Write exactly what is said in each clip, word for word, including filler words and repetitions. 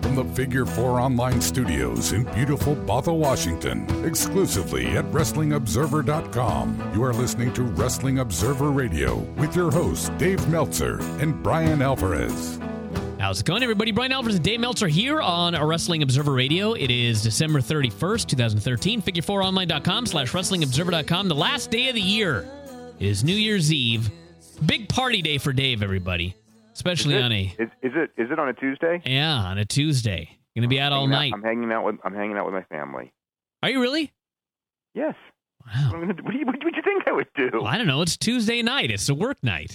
from the Figure Four Online Studios in beautiful Bothell, Washington, exclusively at Wrestling Observer dot com. You are listening to Wrestling Observer Radio with your hosts, Dave Meltzer and Brian Alvarez. How's it going, everybody? Brian Alvarez and Dave Meltzer here on Wrestling Observer Radio. It is December thirty-first, twenty thirteen. Figure four online dot com slash Wrestling Observer dot com. The last day of the year is New Year's Eve. Big party day for Dave, everybody. Especially is it, on a is, is it is it on a Tuesday? Yeah, on a Tuesday. Going to be out all I'm night. Out, I'm hanging out with I'm hanging out with my family. Are you really? Yes. Wow. What do you, what do you think I would do? Well, I don't know. It's Tuesday night. It's a work night.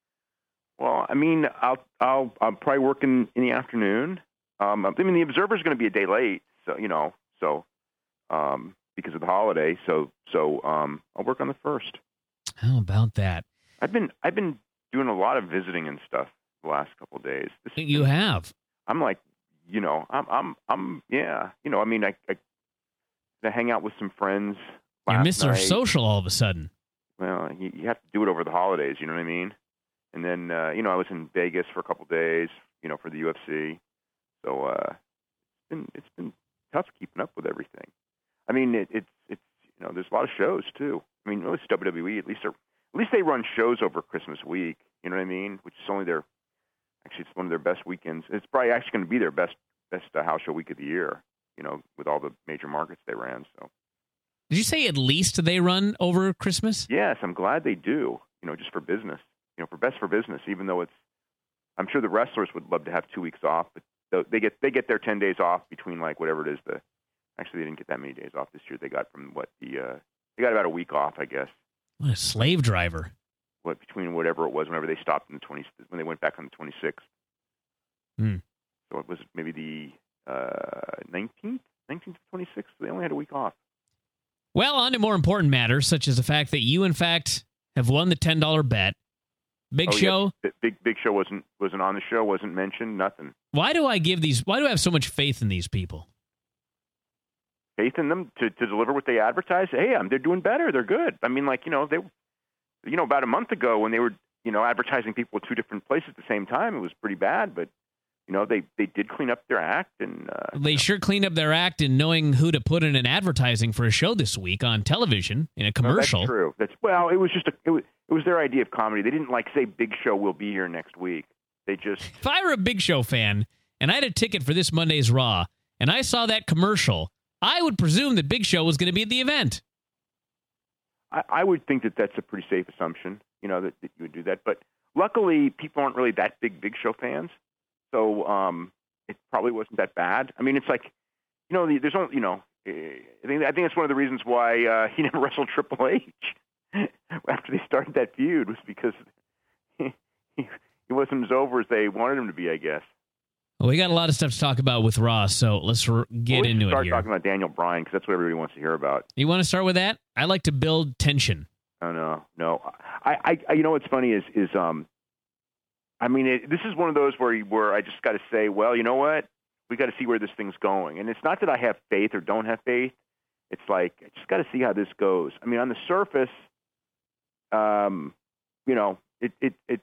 Well, I mean, I'll I'll I'm probably working in the afternoon. Um, I mean, the Observer's going to be a day late, so you know, so um, because of the holiday. So so um, I'll work on the first. How about that? I've been I've been doing a lot of visiting and stuff the last couple of days. This You been, have. I'm like, you know, I'm I'm I'm yeah, you know, I mean, I I, I hang out with some friends. You're Mister Social all of a sudden. Well, you, you have to do it over the holidays. You know what I mean? And then, uh, you know, I was in Vegas for a couple of days, you know, for the U F C. So uh, it's been it's been tough keeping up with everything. I mean, it, it's it's you know, there's a lot of shows too. I mean, it's W W E. At least they're at least they run shows over Christmas week. You know what I mean? Which is only their actually it's one of their best weekends. It's probably actually going to be their best best uh, house show week of the year. You know, with all the major markets they ran. So. Did you say at least they run over Christmas? Yes, I'm glad they do. You know, just for business. You know, for best for business, even though it's, I'm sure the wrestlers would love to have two weeks off, but they get they get their ten days off between like whatever it is. The actually they didn't get that many days off this year. They got from what the uh, they got about a week off, I guess. What a slave driver! What between whatever it was, whenever they stopped in the twenty when they went back on the twenty sixth. Hmm. So it was maybe the uh, nineteenth, nineteenth to twenty sixth. They only had a week off. Well, on to more important matters, such as the fact that you, in fact, have won the ten dollar bet. Big oh, Show. Yeah. Big Big Show wasn't wasn't on the show. Wasn't mentioned. Nothing. Why do I give these? Why do I have so much faith in these people? Faith in them to, to deliver what they advertise. Hey, um, they're doing better. They're good. I mean, like you know, they, you know, about a month ago when they were you know advertising people at two different places at the same time, it was pretty bad. But you know, they they did clean up their act, and uh, they you know. sure cleaned up their act in knowing who to put in an advertising for a show this week on television in a commercial. No, that's true. That's well, it was just a. It was, It was their idea of comedy. They didn't like say Big Show will be here next week. They just If I were a Big Show fan and I had a ticket for this Monday's Raw and I saw that commercial, I would presume that Big Show was going to be at the event. I, I would think that that's a pretty safe assumption, you know, that, that you would do that. But luckily, people aren't really that big Big Show fans, so um, it probably wasn't that bad. I mean, it's like, you know, there's only, you know, I think I think that's one of the reasons why uh, he never wrestled Triple H. After they started that feud was because he, he, he wasn't as over as they wanted him to be, I guess. Well, we got a lot of stuff to talk about with Raw, so let's r- get well, into it start here. Start talking about Daniel Bryan because that's what everybody wants to hear about. You want to start with that? I like to build tension. Oh no, no. I, I you know what's funny is is um, I mean it, this is one of those where you, where I just got to say, well, you know what, we got to see where this thing's going, and it's not that I have faith or don't have faith. It's like I just got to see how this goes. I mean, on the surface. Um, you know, it, it, it,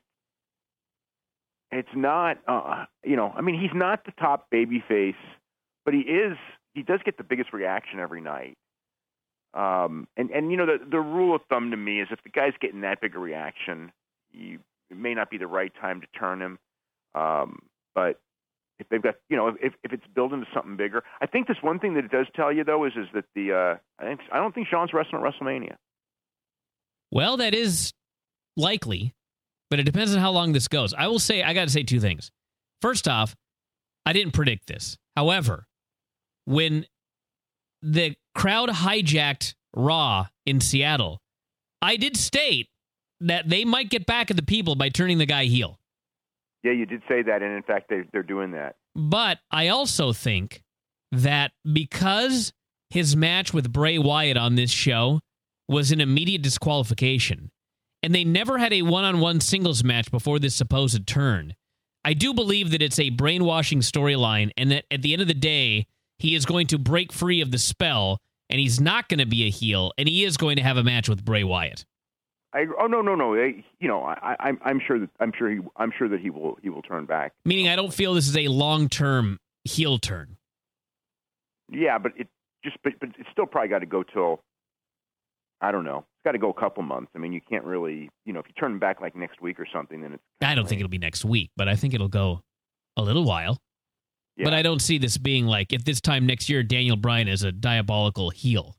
it's not, uh, you know, I mean, he's not the top baby face, but he is, he does get the biggest reaction every night. Um, and, and, you know, the, the rule of thumb to me is if the guy's getting that big a reaction, you, it may not be the right time to turn him. Um, but if they've got, you know, if, if it's building to something bigger, I think this one thing that it does tell you though, is, is that the, uh, I think, I don't think Shawn's wrestling at WrestleMania. Well, that is likely, but it depends on how long this goes. I will say, I got to say two things. First off, I didn't predict this. However, when the crowd hijacked Raw in Seattle, I did state that they might get back at the people by turning the guy heel. Yeah, you did say that, and in fact, they're, they're doing that. But I also think that because his match with Bray Wyatt on this show was an immediate disqualification, and they never had a one-on-one singles match before this supposed turn, I do believe that it's a brainwashing storyline, and that at the end of the day, he is going to break free of the spell, and he's not going to be a heel, and he is going to have a match with Bray Wyatt. I, oh no no no! You know, I, I'm I'm sure that I'm sure he I'm sure that he will he will turn back. Meaning, I don't feel this is a long-term heel turn. Yeah, but it just but, but it's still probably got to go till, I don't know. It's got to go a couple months. I mean, you can't really, you know, if you turn them back like next week or something, then it's. I don't think it'll be next week, but I think it'll go a little while. Yeah. But I don't see this being like, at this time next year, Daniel Bryan is a diabolical heel.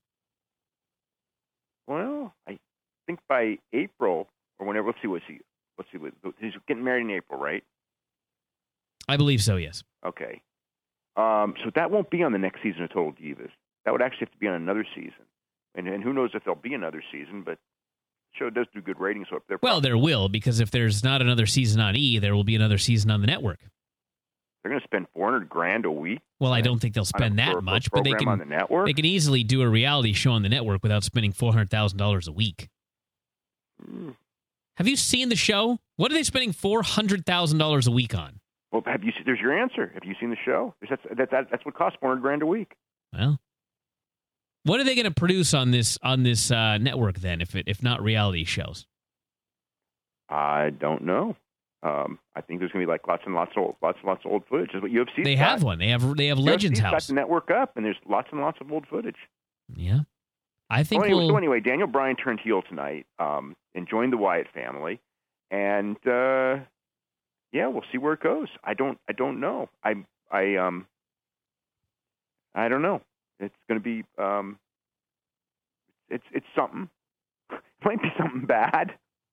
Well, I think by April or whenever, let's see what he, let's see what, he's getting married in April, right? I believe so, yes. Okay. Um, so that won't be on the next season of Total Divas. That would actually have to be on another season. And, and who knows if there'll be another season, but the show does do good ratings. So if they're well, there will, because if there's not another season on E, there will be another season on the network. They're going to spend four hundred grand a week. Well, I don't think they'll spend that for, much, for but they can. On the network? They can easily do a reality show on the network without spending four hundred thousand dollars a week. Mm. Have you seen the show? What are they spending four hundred thousand dollars a week on? Well, have you? There's your answer. Have you seen the show? That's that, that, that's what costs four hundred grand a week. Well, what are they going to produce on this on this uh, network then? If it, if not reality shows, I don't know. Um, I think there's going to be like lots and lots of old, lots and lots of old footage. Is what U F C. They got. have one. They have they have Legends House. Got the network up, and there's lots and lots of old footage. Yeah, I think. So anyway, we'll... so anyway Daniel Bryan turned heel tonight um, and joined the Wyatt family, and uh, yeah, we'll see where it goes. I don't. I don't know. I. I. Um. I don't know. It's going to be. Um. It's. It's something. It might be something bad.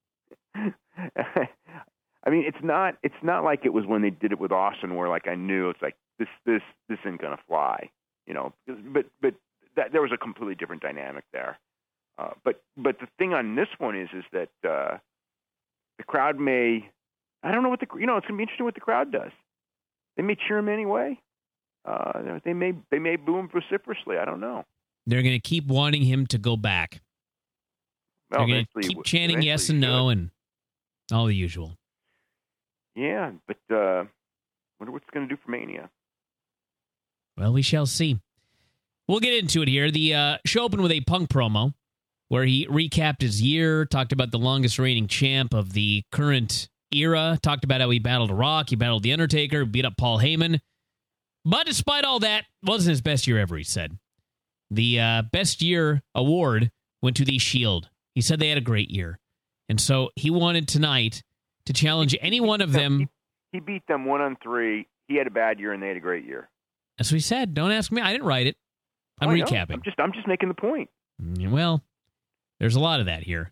I mean, it's not. It's not like it was when they did it with Austin, where like I knew it's like this, this, this isn't gonna fly, you know. But, but that, there was a completely different dynamic there. Uh, but, but the thing on this one is, is that uh, the crowd may. I don't know what the you know. It's gonna be interesting what the crowd does. They may cheer him anyway. Uh, they may, they may boo him vociferously. I don't know. They're gonna keep wanting him to go back. Well, They're gonna keep chanting yes and no and all the usual. Yeah, but uh, wonder what it's going to do for Mania. Well, we shall see. We'll get into it here. The uh, show opened with a Punk promo where he recapped his year, talked about the longest reigning champ of the current era, talked about how he battled Rock, he battled The Undertaker, beat up Paul Heyman. But despite all that, it wasn't his best year ever, he said. The uh, best year award went to The Shield. He said they had a great year. And so he wanted tonight to challenge any one of them. He, he beat them one on three. He had a bad year, and they had a great year. That's what he said. Don't ask me. I didn't write it. I'm oh, recapping. I'm just, I'm just making the point. Well, there's a lot of that here.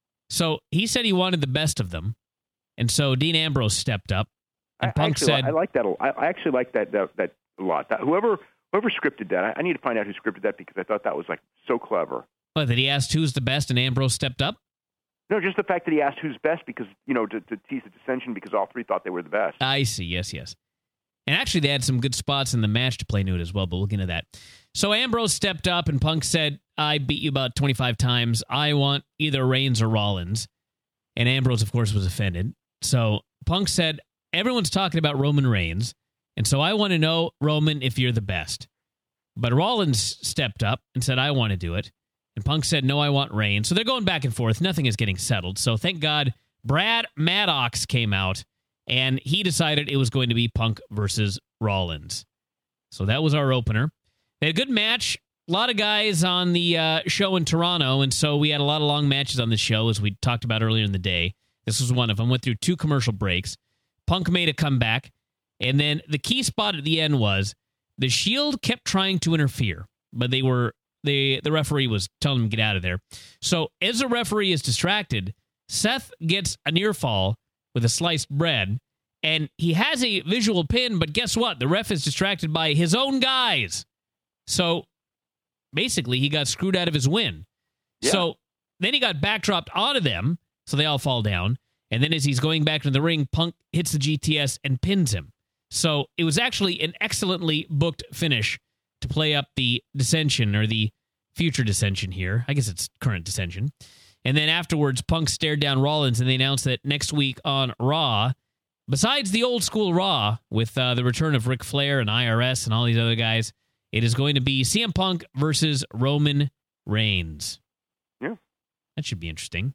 So he said he wanted the best of them, and so Dean Ambrose stepped up, and I, Punk actually, said, "I like that. I, I actually like that that, that a lot. That, whoever whoever scripted that, I, I need to find out who scripted that because I thought that was like so clever." What, that he asked who's the best, and Ambrose stepped up? No, just the fact that he asked who's best because, you know, to, to tease the dissension because all three thought they were the best. I see. Yes, yes. And actually, they had some good spots in the match to play into it as well, but we'll get into that. So Ambrose stepped up, and Punk said, I beat you about twenty-five times. I want either Reigns or Rollins. And Ambrose, of course, was offended. So Punk said, everyone's talking about Roman Reigns, and so I want to know, Roman, if you're the best. But Rollins stepped up and said, I want to do it. And Punk said, no, I want Reigns. So they're going back and forth. Nothing is getting settled. So thank God Brad Maddox came out, and he decided it was going to be Punk versus Rollins. So that was our opener. They had a good match. A lot of guys on the uh, show in Toronto, and so we had a lot of long matches on the show, as we talked about earlier in the day. This was one of them. Went through two commercial breaks. Punk made a comeback, and then the key spot at the end was the Shield kept trying to interfere, but they were the the referee was telling him to get out of there. So as the referee is distracted, Seth gets a near fall with a sliced bread, and he has a visual pin, but guess what? The ref is distracted by his own guys. So basically, he got screwed out of his win. Yeah. So then he got backdropped onto them, so they all fall down. And then as he's going back to the ring, Punk hits the G T S and pins him. So it was actually an excellently booked finish to play up the dissension, or the future dissension here. I guess it's current dissension. And then afterwards, Punk stared down Rollins, and they announced that next week on Raw, besides the old school Raw, with uh, the return of Ric Flair and I R S and all these other guys, it is going to be C M Punk versus Roman Reigns. Yeah. That should be interesting.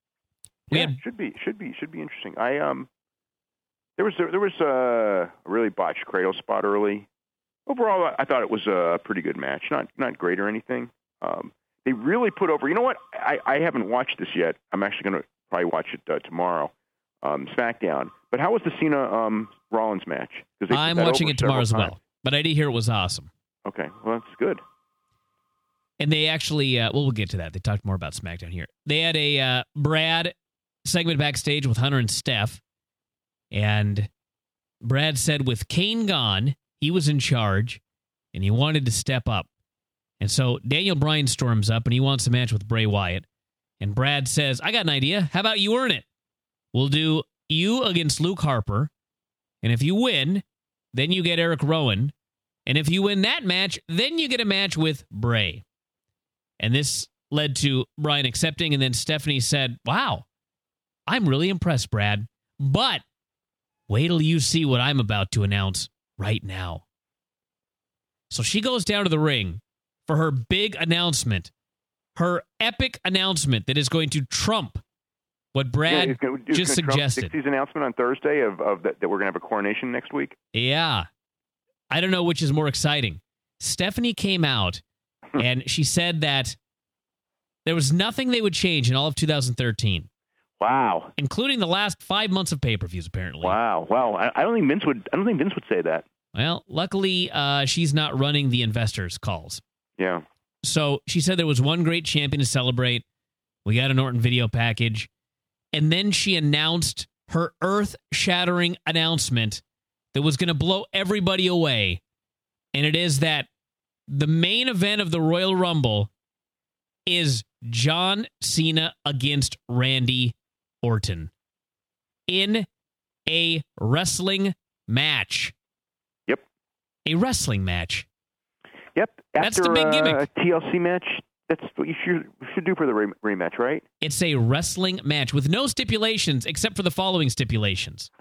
We yeah, had, should be, should be, should be interesting. I um, there was a, there was a really botched cradle spot early. overall, I thought it was a pretty good match. Not not great or anything. Um, they really put over. You know what? I, I haven't watched this yet. I'm actually going to probably watch it uh, tomorrow. Um, SmackDown. But how was the Cena um, Rollins match? They I'm watching it tomorrow as well. But I did hear it was awesome. Okay, well that's good. And they actually, uh, well, we'll get to that. They talked more about SmackDown here. They had a uh, Brad segment backstage with Hunter and Steph. And Brad said with Kane gone, he was in charge, and he wanted to step up. And so Daniel Bryan storms up, and he wants a match with Bray Wyatt. And Brad says, I got an idea. How about you earn it? We'll do you against Luke Harper. And if you win, then you get Eric Rowan. And if you win that match, then you get a match with Bray. And this led to Bryan accepting, and then Stephanie said, wow, I'm really impressed, Brad. But wait till you see what I'm about to announce right now. So she goes down to the ring for her big announcement, her epic announcement that is going to trump what Brad yeah, it's gonna, it's just gonna suggested. Trump Dixie's announcement on Thursday of, of that, that we're going to have a coronation next week. Yeah. I don't know which is more exciting. Stephanie came out and she said that there was nothing they would change in all of two thousand thirteen. Wow. Including the last five months of pay-per-views, apparently. Wow. Well, I, I don't think Vince would. I don't think Vince would say that. Well, luckily, uh, she's not running the investors' calls. Yeah. So she said there was one great champion to celebrate. We got an Orton video package, and then she announced her earth-shattering announcement that was going to blow everybody away, and it is that the main event of the Royal Rumble is John Cena against Randy Orton in a wrestling match. Yep. A wrestling match. Yep. After, That's the big gimmick. Uh, a T L C match, that's what you should, should do for the re- rematch, right? It's a wrestling match with no stipulations except for the following stipulations.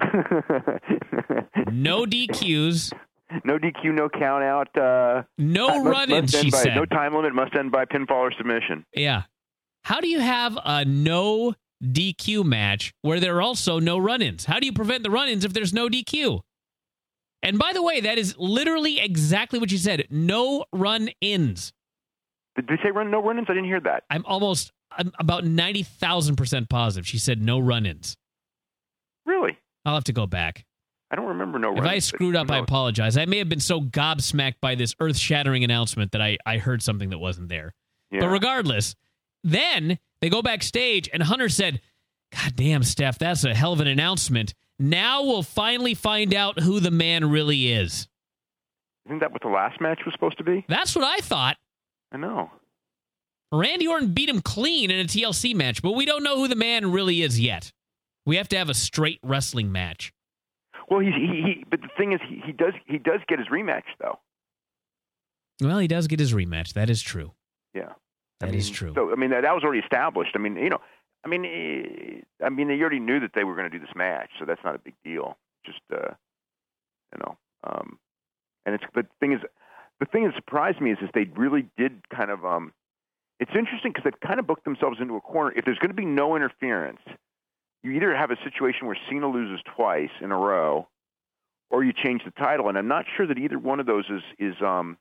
No D Qs. No D Q, no count out. Uh, no run-ins, she by, said. No time limit, must end by pinfall or submission. Yeah. How do you have a no D Q match where there are also no run-ins? How do you prevent the run-ins if there's no D Q? And by the way, that is literally exactly what she said. No run-ins. Did they say run no run-ins? I didn't hear that. I'm almost I'm about ninety thousand percent positive. She said no run-ins. Really? I'll have to go back. I don't remember no If run-ins. I screwed up, I apologize. I may have been so gobsmacked by this earth-shattering announcement that I, I heard something that wasn't there. Yeah. But regardless, then they go backstage, and Hunter said, God damn, Steph, that's a hell of an announcement. Now we'll finally find out who the man really is. Isn't that what the last match was supposed to be? That's what I thought. I know. Randy Orton beat him clean in a T L C match, but we don't know who the man really is yet. We have to have a straight wrestling match. Well, he's, he, he, but the thing is, he, he does he does get his rematch, though. Well, he does get his rematch. That is true. Yeah. That I mean, is true. So, I mean, that, that was already established. I mean, you know, I mean, eh, I mean, they already knew that they were going to do this match, so that's not a big deal. Just, uh, you know, um, and it's, but the thing is, the thing that surprised me is, is they really did kind of, um, it's interesting because they've kind of booked themselves into a corner. If there's going to be no interference, you either have a situation where Cena loses twice in a row, or you change the title. And I'm not sure that either one of those is, is um,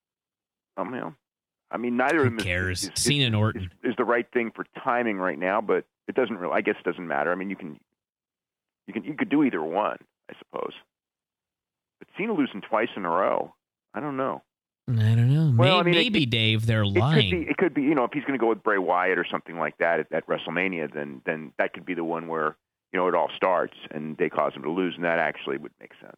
um you know, I mean, neither Who of them cares? is, is, Cena is, and Orton. is, is the right thing for timing right now, but it doesn't really, I guess it doesn't matter. I mean, you can, you can, you could do either one, I suppose. But Cena losing twice in a row, I don't know. I don't know. Well, maybe, I mean, maybe it, Dave, they're it lying. Could be, it could be, you know, if he's going to go with Bray Wyatt or something like that at, at WrestleMania, then then that could be the one where, you know, it all starts and they cause him to lose, and that actually would make sense.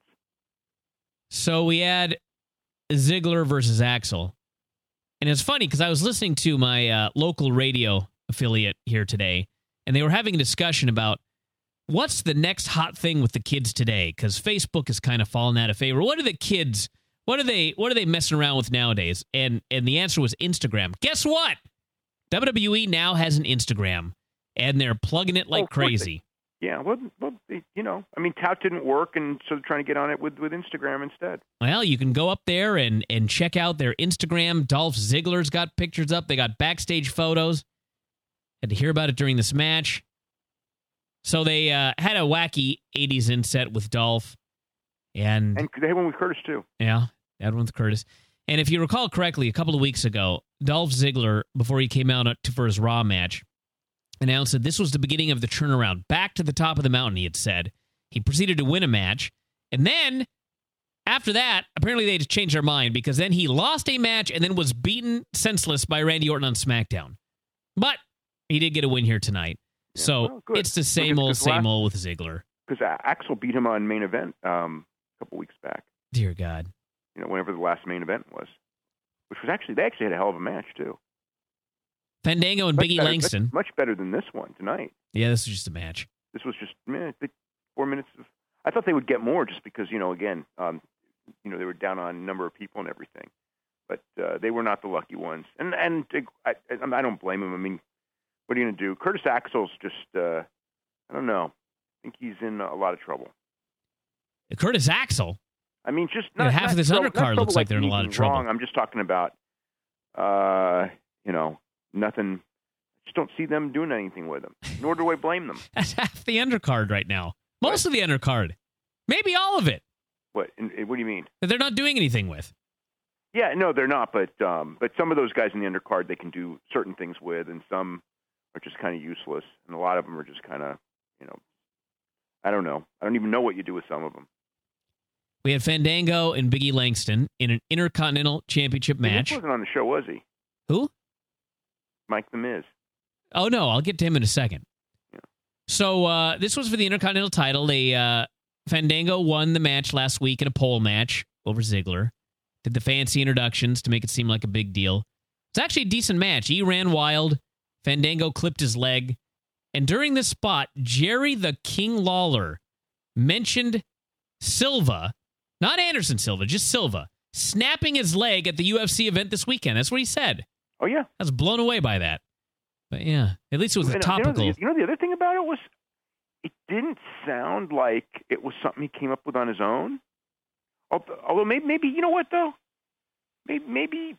So we had Ziggler versus Axel. And it's funny because I was listening to my uh, local radio affiliate here today, and they were having a discussion about what's the next hot thing with the kids today, because Facebook is kind of fallen out of favor. What are the kids, what are they what are they messing around with nowadays? And and the answer was Instagram. Guess what? W W E now has an Instagram, and they're plugging it like oh, crazy. They, yeah, well, well, you know, I mean, Tout didn't work, and so they're trying to get on it with, with Instagram instead. Well, you can go up there and, and check out their Instagram. Dolph Ziggler's got pictures up. They got backstage photos. Had to hear about it during this match. So they uh, had a wacky eighties inset with Dolph. And, and they had one with Curtis, too. Yeah. That one with Curtis. And if you recall correctly, a couple of weeks ago, Dolph Ziggler, before he came out to, for his Raw match, announced that this was the beginning of the turnaround. Back to the top of the mountain, he had said. He proceeded to win a match. And then, after that, apparently they changed their mind because then he lost a match and then was beaten senseless by Randy Orton on SmackDown. But he did get a win here tonight. Yeah, so well, it's the same old, same last, old with Ziggler. Because Axel beat him on main event um, a couple weeks back. Dear God. You know, whenever the last main event was. Which was actually, they actually had a hell of a match, too. Fandango and much Biggie better, Langston. Much better than this one tonight. Yeah, this was just a match. This was just man, four minutes of. I thought they would get more just because, you know, again, um, you know, they were down on a number of people and everything. But uh, they were not the lucky ones. And and I, I, I don't blame them. I mean, what are you going to do? Curtis Axel's just, uh, I don't know. I think he's in a lot of trouble. Curtis Axel? I mean, just not, yeah, half not of this trouble, undercard looks like, like they're in a lot of trouble. Wrong. I'm just talking about, uh, you know, nothing. I just don't see them doing anything with him. Nor do I blame them. That's half the undercard right now. Most what? of the undercard. Maybe all of it. What? And, and what do you mean? That they're not doing anything with. Yeah, no, they're not. But um, but some of those guys in the undercard they can do certain things with, and some are just kind of useless, and a lot of them are just kind of, you know, I don't know. I don't even know what you do with some of them. We had Fandango and Biggie Langston in an Intercontinental Championship match. He wasn't on the show, was he? Who? Mike The Miz. Oh, no, I'll get to him in a second. Yeah. So uh, this was for the Intercontinental title. They uh, Fandango won the match last week in a pole match over Ziggler. Did the fancy introductions to make it seem like a big deal. It's actually a decent match. He ran wild. Fandango clipped his leg. And during this spot, Jerry the King Lawler mentioned Silva, not Anderson Silva, just Silva, snapping his leg at the U F C event this weekend. That's what he said. Oh, yeah. I was blown away by that. But, yeah, at least it was a topical. You know, you know, the other thing about it was it didn't sound like it was something he came up with on his own. Although maybe, maybe you know what, though? Maybe, maybe,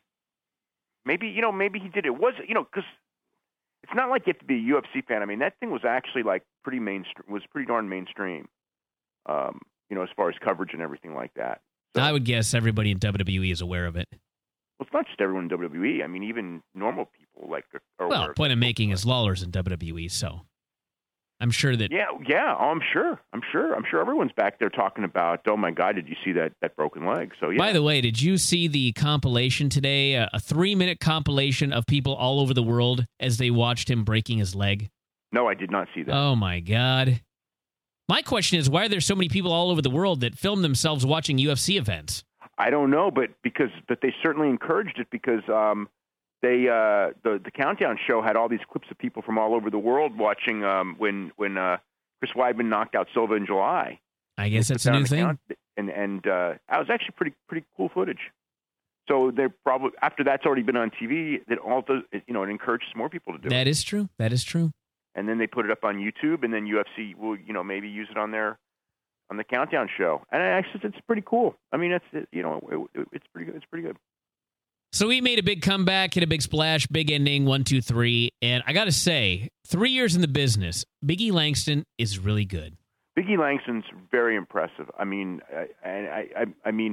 maybe you know, maybe he did it. Was, you know, because it's not like you have to be a U F C fan. I mean, that thing was actually, like, pretty mainstream, was pretty darn mainstream, um, you know, as far as coverage and everything like that. So, I would guess everybody in W W E is aware of it. Well, it's not just everyone in W W E. I mean, even normal people like. Are well, point of making is Lawler's in W W E, so I'm sure that. Yeah, yeah. Oh, I'm sure. I'm sure. I'm sure everyone's back there talking about. Oh my God, did you see that that broken leg? So yeah. By the way, did you see the compilation today? A, a three minute compilation of people all over the world as they watched him breaking his leg. No, I did not see that. Oh my God. My question is, why are there so many people all over the world that film themselves watching U F C events? I don't know, but because but they certainly encouraged it because um, they uh, the the Countdown show had all these clips of people from all over the world watching um, when when uh, Chris Weidman knocked out Silva in July. I guess that's a new thing. Count, and and uh, that was actually pretty pretty cool footage. So they're probably after that's already been on T V. That all does you know it encourages more people to do it. That is true. That is true. And then they put it up on YouTube, and then U F C will you know maybe use it on their. on the Countdown show, and actually, it's pretty cool. I mean, it's you know, it, it's pretty good. It's pretty good. So he made a big comeback, hit a big splash, big ending, one, two, three, and I got to say, three years in the business, Biggie Langston is really good. Biggie Langston's very impressive. I mean, I, I, I, I mean,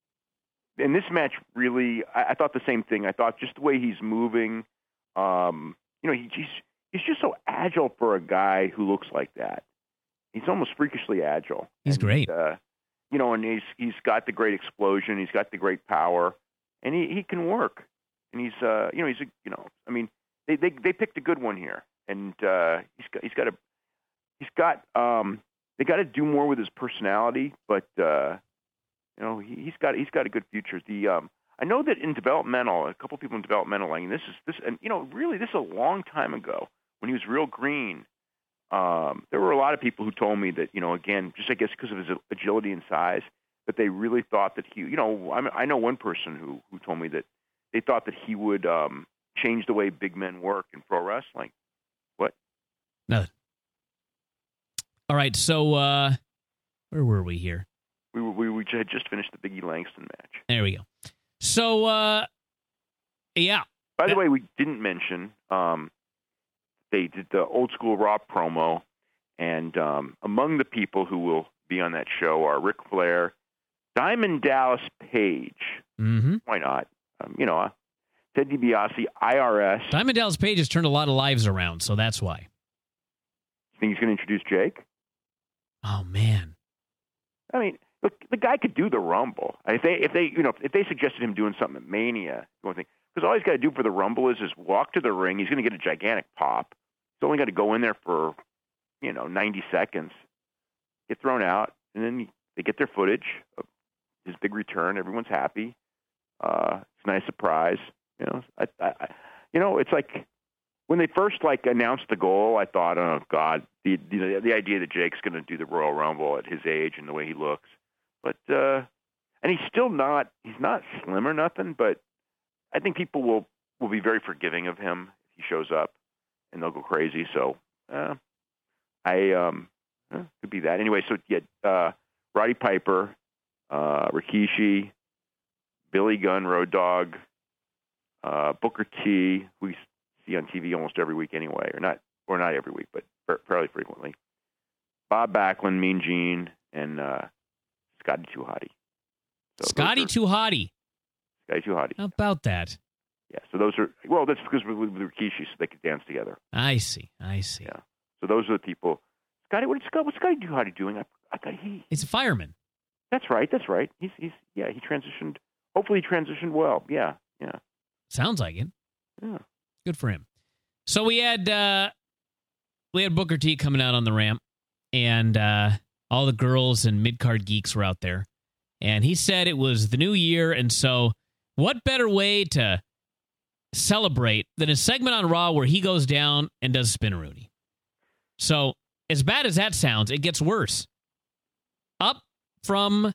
in this match, really, I, I thought the same thing. I thought just the way he's moving, um, you know, he, he's he's just so agile for a guy who looks like that. He's almost freakishly agile. He's and, great. Uh, you know, and he's he's got the great explosion. He's got the great power, and he, he can work. And he's uh, you know he's a, you know I mean they, they they picked a good one here, and uh, he's got he's got a he's got um, they got to do more with his personality, but uh, you know he, he's got he's got a good future. The um, I know that in developmental, a couple people in developmental, I mean this is this and you know really this is a long time ago when he was real green. Um, there were a lot of people who told me that, you know, again, just I guess because of his agility and size, that they really thought that he, you know, I, mean, I know one person who, who told me that they thought that he would um, change the way big men work in pro wrestling. What? Nothing. All right, so uh, where were we here? We were, we, we had just finished the Biggie Langston match. There we go. So, uh, yeah. By the way, we didn't mention. Um, They did the old school Raw promo, and um, among the people who will be on that show are Ric Flair, Diamond Dallas Page. Mm-hmm. Why not? Um, you know, uh, Ted DiBiase, I R S. Diamond Dallas Page has turned a lot of lives around, so that's why. You think he's going to introduce Jake? Oh, man. I mean, look, the guy could do the Rumble. If they, if they, you know, if they suggested him doing something at Mania, because all he's got to do for the Rumble is is walk to the ring. He's going to get a gigantic pop. He's only got to go in there for, you know, ninety seconds, get thrown out, and then they get their footage of his big return. Everyone's happy. Uh, it's a nice surprise. You know, I, I, you know, it's like when they first like announced the goal, I thought, oh God, the the, the idea that Jake's going to do the Royal Rumble at his age and the way he looks, but uh, and he's still not he's not slim or nothing, but I think people will will be very forgiving of him if he shows up, and they'll go crazy. So uh, I um, uh, could be that anyway. So yeah, uh, Roddy Piper, uh, Rikishi, Billy Gunn, Road Dogg, uh, Booker T, who we see on T V almost every week anyway, or not, or not every week, but fairly frequently. Bob Backlund, Mean Gene, and uh, Scotty Too Hotty. So Scotty Too Hotty. Scotty Too Hotty. How about that? Yeah, so those are, well, that's because with, with Rikishi, so they could dance together. I see, I see. Yeah, so those are the people. Scotty, what is Scotty, what's Scotty Too Hotty doing? I, I thought he... He's a fireman. That's right, that's right. He's, he's, yeah, he transitioned, hopefully he transitioned well. Yeah, yeah. Sounds like it. Yeah. Good for him. So we had, uh, we had Booker T coming out on the ramp, and uh, all the girls and mid-card geeks were out there. And he said it was the new year, and so what better way to celebrate than a segment on Raw where he goes down and does Spin-a-Rooney. So, as bad as that sounds, it gets worse. Up from,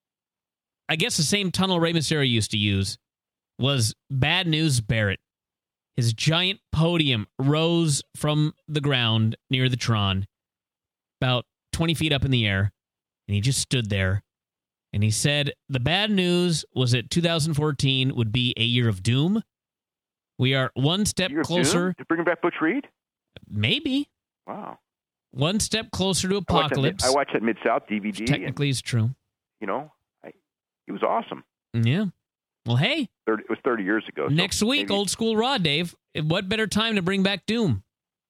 I guess, the same tunnel Rey Mysterio used to use was Bad News Barrett. His giant podium rose from the ground near the Tron, about twenty feet up in the air, and he just stood there. And he said the bad news was that two thousand fourteen would be a year of doom. We are one step year closer. To bring back Butch Reed? Maybe. Wow. One step closer to apocalypse. I watched that Mid-South D V D. Technically, and, is true. You know, I, it was awesome. Yeah. Well, hey. thirty, it was thirty years ago. Next so week, maybe, Old School Raw, Dave. What better time to bring back Doom?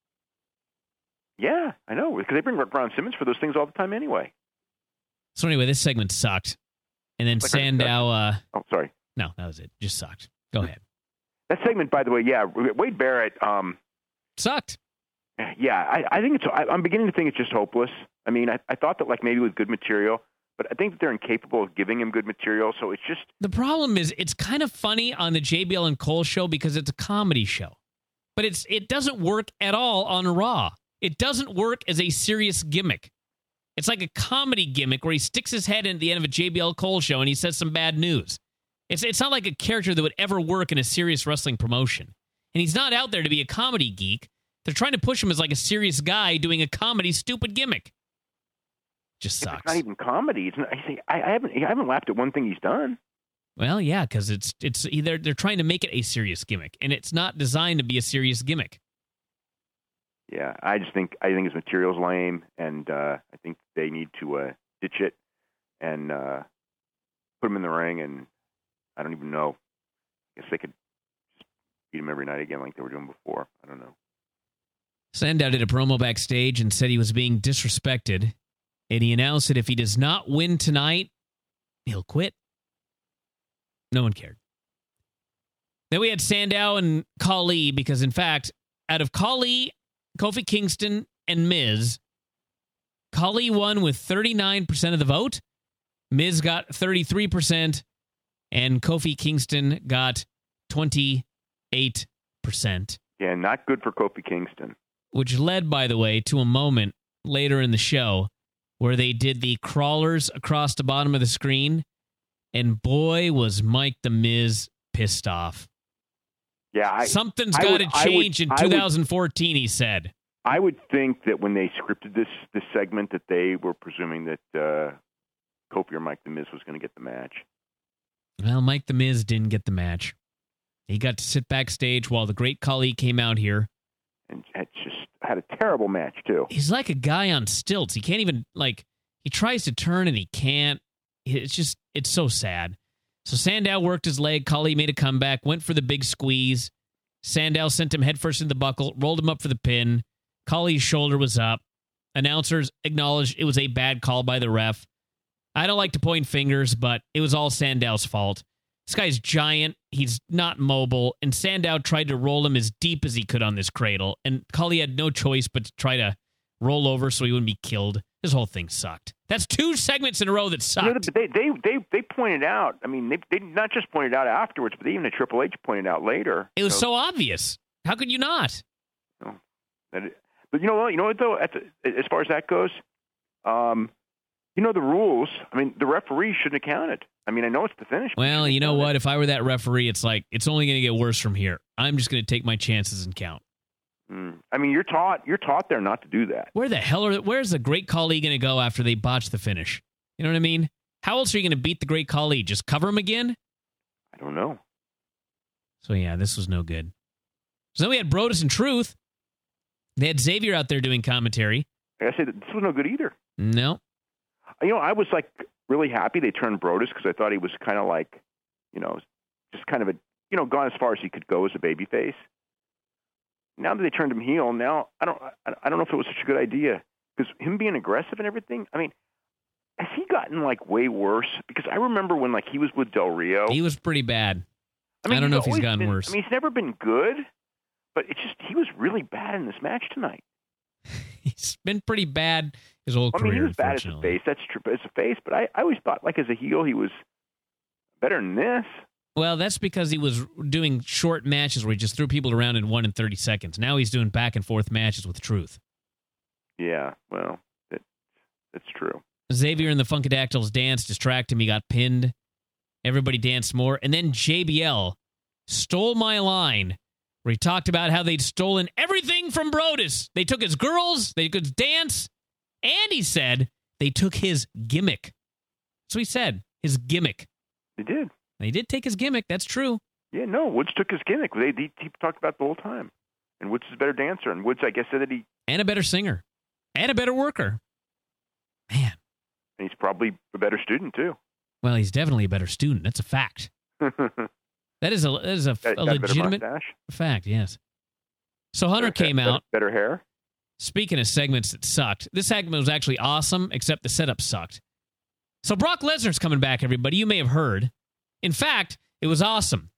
Yeah, I know. Because they bring Ron Simmons for those things all the time anyway. So anyway, this segment sucked. And then like Sandow... Uh, oh, sorry. No, that was it. Just sucked. Go ahead. That segment, by the way, yeah, Wade Barrett... Um, sucked. Yeah, I, I think it's... I, I'm beginning to think it's just hopeless. I mean, I, I thought that like maybe with good material, but I think that they're incapable of giving him good material, so it's just... The problem is it's kind of funny on the J B L and Cole show because it's a comedy show. But it's it doesn't work at all on Raw. It doesn't work as a serious gimmick. It's like a comedy gimmick where he sticks his head in at the end of a J B L Cole show and he says some bad news. It's it's not like a character that would ever work in a serious wrestling promotion. And he's not out there to be a comedy geek. They're trying to push him as like a serious guy doing a comedy stupid gimmick. Just sucks. It's not even comedy. It's not, I, say, I, I haven't I haven't laughed at one thing he's done. Well, yeah, because it's it's either they're trying to make it a serious gimmick, and it's not designed to be a serious gimmick. Yeah, I just think I think his material's lame, and uh, I think they need to uh, ditch it and uh, put him in the ring. And I don't even know. I guess they could just beat him every night again, like they were doing before. I don't know. Sandow did a promo backstage and said he was being disrespected, and he announced that if he does not win tonight, he'll quit. No one cared. Then we had Sandow and Khali, because in fact, out of Khali, Kofi Kingston, and Miz, Khali won with thirty-nine percent of the vote. Miz got thirty-three percent, and Kofi Kingston got twenty-eight percent. Yeah, not good for Kofi Kingston. Which led, by the way, to a moment later in the show where they did the crawlers across the bottom of the screen, and boy, was Mike the Miz pissed off. Yeah, I, Something's got to change would, in twenty fourteen, would, he said. I would think that when they scripted this this segment that they were presuming that uh, Kofi or Mike the Miz was going to get the match. Well, Mike the Miz didn't get the match. He got to sit backstage while the great Khali came out here. And had just had a terrible match, too. He's like a guy on stilts. He can't even, like, he tries to turn and he can't. it's just, it's so sad. So Sandow worked his leg. Khali made a comeback, went for the big squeeze. Sandow sent him headfirst into the buckle, rolled him up for the pin. Khali's shoulder was up. Announcers acknowledged it was a bad call by the ref. I don't like to point fingers, but it was all Sandow's fault. This guy's giant. He's not mobile. And Sandow tried to roll him as deep as he could on this cradle. And Khali had no choice but to try to roll over so he wouldn't be killed. This whole thing sucked. That's two segments in a row that sucked. You know, they, they, they, they pointed out, I mean, they, they not just pointed out afterwards, but even the Triple H pointed out later. It was so, so obvious. How could you not? No, that is, but you know what? You know what, though? At the, as far as that goes, um, you know the rules. I mean, the referee shouldn't have counted. I mean, I know it's the finish. Well, you know what? If I were that referee, it's like, it's only going to get worse from here. I'm just going to take my chances and count. Mm. I mean, you're taught you're taught there not to do that. Where the hell are where's the Great Khali going to go after they botch the finish? You know what I mean? How else are you going to beat the Great Khali? Just cover him again? I don't know. So yeah, this was no good. So then we had Brodus and Truth. They had Xavier out there doing commentary. Like I said, this was no good either. No. You know, I was like really happy they turned Brodus because I thought he was kind of like, you know, just kind of a, you know, gone as far as he could go as a babyface. Now that they turned him heel, now I don't, I don't know if it was such a good idea because him being aggressive and everything. I mean, has he gotten like way worse? Because I remember when like he was with Del Rio, he was pretty bad. I, mean, I don't know if he's gotten been, worse. I mean, he's never been good, but it's just he was really bad in this match tonight. He's been pretty bad his whole I career. mean, he was bad as a face. That's true, as a face. But I, I always thought, like as a heel, he was better than this. Well, that's because he was doing short matches where he just threw people around in one and thirty seconds. Now he's doing back and forth matches with Truth. Yeah, well, that, that's true. Xavier and the Funkadactyls danced, distracted him. He got pinned. Everybody danced more. And then J B L stole my line where he talked about how they'd stolen everything from Brodus. They took his girls, they took his dance, and he said they took his gimmick. So he said, his gimmick. They did. They did take his gimmick. That's true. Yeah, no, Woods took his gimmick. They, they, he talked about it the whole time. And Woods is a better dancer. And Woods, I guess, said that he... And a better singer. And a better worker. Man. And he's probably a better student, too. Well, he's definitely a better student. That's a fact. That is a, that is a, got, a got legitimate a fact, yes. So Hunter better, came better, out. Better hair? Speaking of segments that sucked, this segment was actually awesome, except the setup sucked. So Brock Lesnar's coming back, everybody. You may have heard. In fact, it was awesome.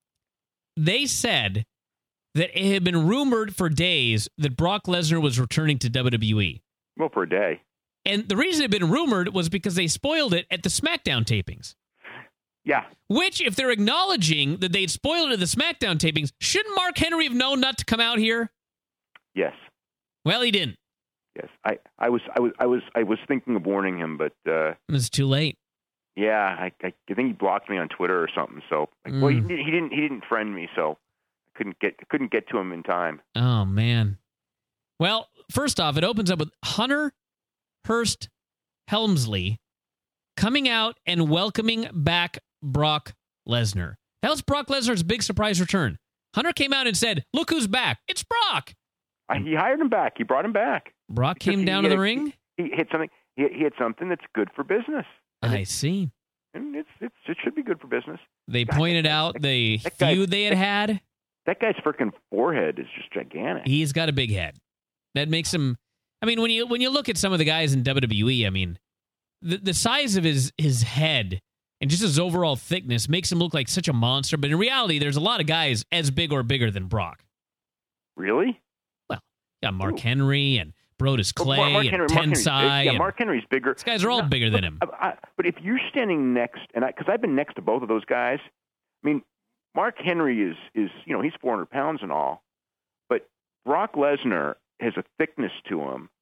They said that it had been rumored for days that Brock Lesnar was returning to W W E. Well, for a day. And the reason it had been rumored was because they spoiled it at the SmackDown tapings. Yeah. Which, if they're acknowledging that they'd spoiled it at the SmackDown tapings, shouldn't Mark Henry have known not to come out here? Yes. Well, he didn't. Yes. I, I was I was I was I was thinking of warning him, but uh, it was too late. Yeah, I, I think he blocked me on Twitter or something. So, like, mm. well, he, he didn't he didn't friend me, so I couldn't get couldn't get to him in time. Oh man. Well, first off, it opens up with Hunter Hearst Helmsley coming out and welcoming back Brock Lesnar. That was Brock Lesnar's big surprise return. Hunter came out and said, "Look who's back! It's Brock." I, he hired him back. He brought him back. Brock came down to the ring. He, he hit something. He, he had something that's good for business. And I it, see. And it's, it's it should be good for business. They God, pointed that, out that, the that feud guy, they had that, had. That guy's freaking forehead is just gigantic. He's got a big head. That makes him. I mean, when you when you look at some of the guys in W W E, I mean, the the size of his his head and just his overall thickness makes him look like such a monster. But in reality, there's a lot of guys as big or bigger than Brock. Really? Well, yeah, Mark Ooh. Henry and Brodus Clay well, Mark Henry, and Mark Tensai. Yeah, Mark Henry's bigger. These guys are all no, bigger than but, him. I, I, but if you're standing next, and because I've been next to both of those guys, I mean, Mark Henry is is you know he's four hundred pounds and all, but Brock Lesnar has a thickness to him,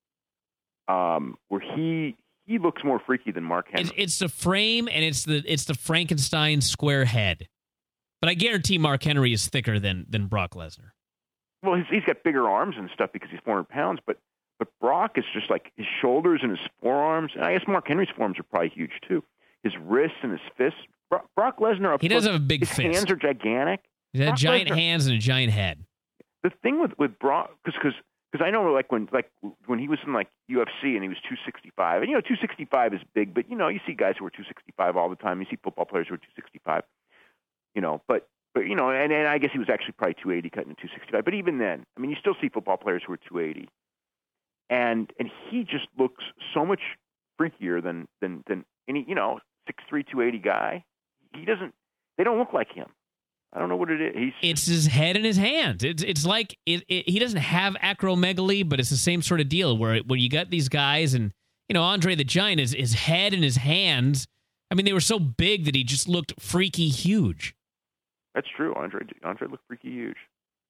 um, where he he looks more freaky than Mark Henry. It's, it's the frame and it's the it's the Frankenstein square head, but I guarantee Mark Henry is thicker than than Brock Lesnar. Well, he's, he's got bigger arms and stuff because he's four hundred pounds, but but Brock is just like his shoulders and his forearms, and I guess Mark Henry's forearms are probably huge too. His wrists and his fists. Brock, Brock Lesnar, up he does have a big his fist. His hands are gigantic. He's got Brock giant Lesnar, hands and a giant head. The thing with with Brock, because because I know like when like when he was in like U F C and he was two sixty-five, and you know two sixty-five is big, but you know you see guys who are two sixty-five all the time. You see football players who are two sixty-five, you know, but but you know, and, and I guess he was actually probably two eighty cutting to two sixty-five. But even then, I mean, you still see football players who are two eighty, and and he just looks so much freakier than than than any you know six three, two eighty guy. He doesn't. They don't look like him. I don't know what it is. He's, it's his head and his hands. It's it's like it, it, he doesn't have acromegaly, but it's the same sort of deal where where you got these guys, and you know Andre the Giant, is his head and his hands. I mean, they were so big that he just looked freaky huge. That's true. Andre Andre looked freaky huge.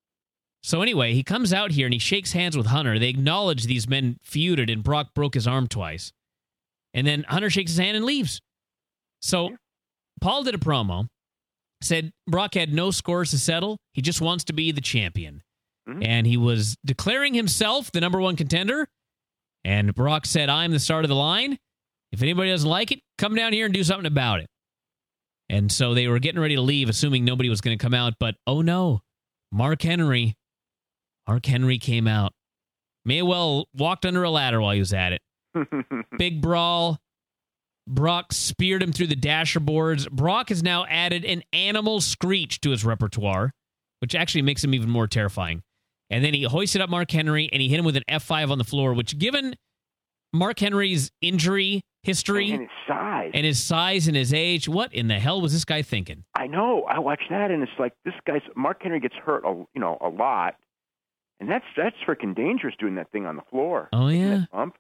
So anyway, he comes out here and he shakes hands with Hunter. They acknowledge these men feuded, and Brock broke his arm twice, and then Hunter shakes his hand and leaves. So Paul did a promo. Said Brock had no scores to settle. He just wants to be the champion. Mm-hmm. And he was declaring himself the number one contender. And Brock said, I'm the start of the line. If anybody doesn't like it, come down here and do something about it. And so they were getting ready to leave, assuming nobody was going to come out. But, oh no, Mark Henry. Mark Henry came out. May well walked under a ladder while he was at it. Big brawl. Brock speared him through the dasher boards. Brock has now added an animal screech to his repertoire, which actually makes him even more terrifying. And then he hoisted up Mark Henry, and he hit him with an F five on the floor, which, given Mark Henry's injury history and his size and his size and his age, what in the hell was this guy thinking? I know. I watched that, and it's like this guy's Mark Henry gets hurt, a, you know, a lot, and that's that's freaking dangerous doing that thing on the floor. Oh yeah, that bump.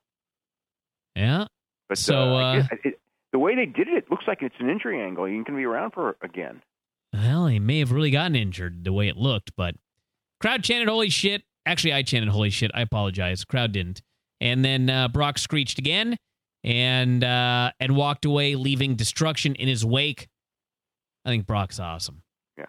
Yeah. But so uh, uh, it, it, the way they did it, it looks like it's an injury angle. He can be around for again. Well, he may have really gotten injured the way it looked, but crowd chanted "Holy shit!" Actually, I chanted "Holy shit!" I apologize. Crowd didn't. And then uh, Brock screeched again, and uh, and walked away, leaving destruction in his wake. I think Brock's awesome. Yeah.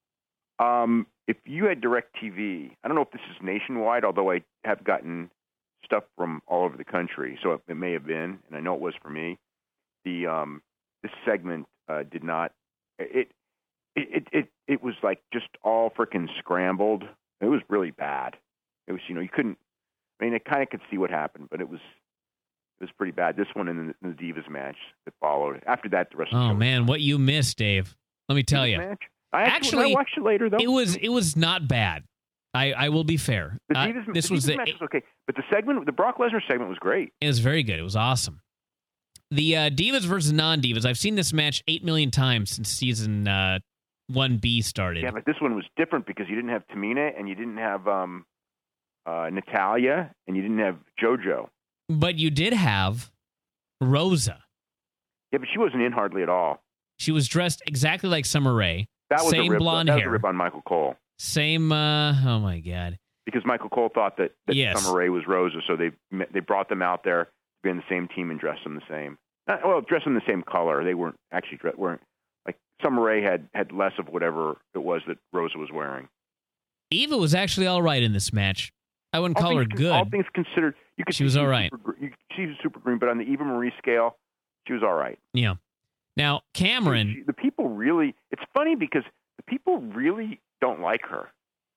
Um, if you had DirecTV, I don't know if this is nationwide, although I have gotten stuff from all over the country, so it, it may have been, and I know it was for me. The um, this segment uh, did not. It, it it it it was like just all freaking scrambled. It was really bad. It was you know you couldn't. I mean, I kind of could see what happened, but it was it was pretty bad. This one and the, the Divas match that followed. After that, the rest. Oh of the man, what you missed, Dave? Let me tell Divas you. Match? I actually, actually I watched it later though. It was it was not bad. I, I will be fair. The uh, Divas, this the was Divas the, match was okay, but the segment, the Brock Lesnar segment, was great. It was very good. It was awesome. The uh, Divas versus non-Divas. I've seen this match eight million times since season uh, one B started. Yeah, but this one was different because you didn't have Tamina and you didn't have um, uh, Natalia and you didn't have JoJo. But you did have Rosa. Yeah, but she wasn't in hardly at all. She was dressed exactly like Summer Rae. That was Same a rip, blonde that hair. was a rip on Michael Cole. Same. Uh, oh my God. Because Michael Cole thought that, that yes. Summer Rae was Rosa, so they they brought them out there to be in the same team and dressed them the same. Not, well, dressed them the same color. They weren't actually dressed, weren't like Summer Rae had had less of whatever it was that Rosa was wearing. Eva was actually all right in this match. I wouldn't all call her things, good. All things considered, you could she was all right. Super, you, she was super green, but on the Eva Marie scale, she was all right. Yeah. Now Cameron, she, the people really. It's funny because the people really don't like her.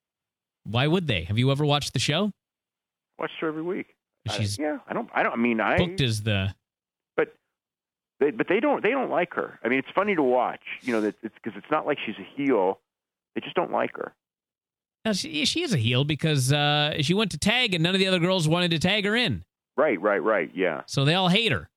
Why would they? Have you ever watched the show? Watch her every week. She's I, yeah. I don't. I don't. I mean, I booked as the. But they, but they don't. They don't like her. I mean, it's funny to watch. You know, that it's because it's not like she's a heel. They just don't like her. Now, she, she is a heel because uh, she went to tag and none of the other girls wanted to tag her in. Right. Right. Right. Yeah. So they all hate her.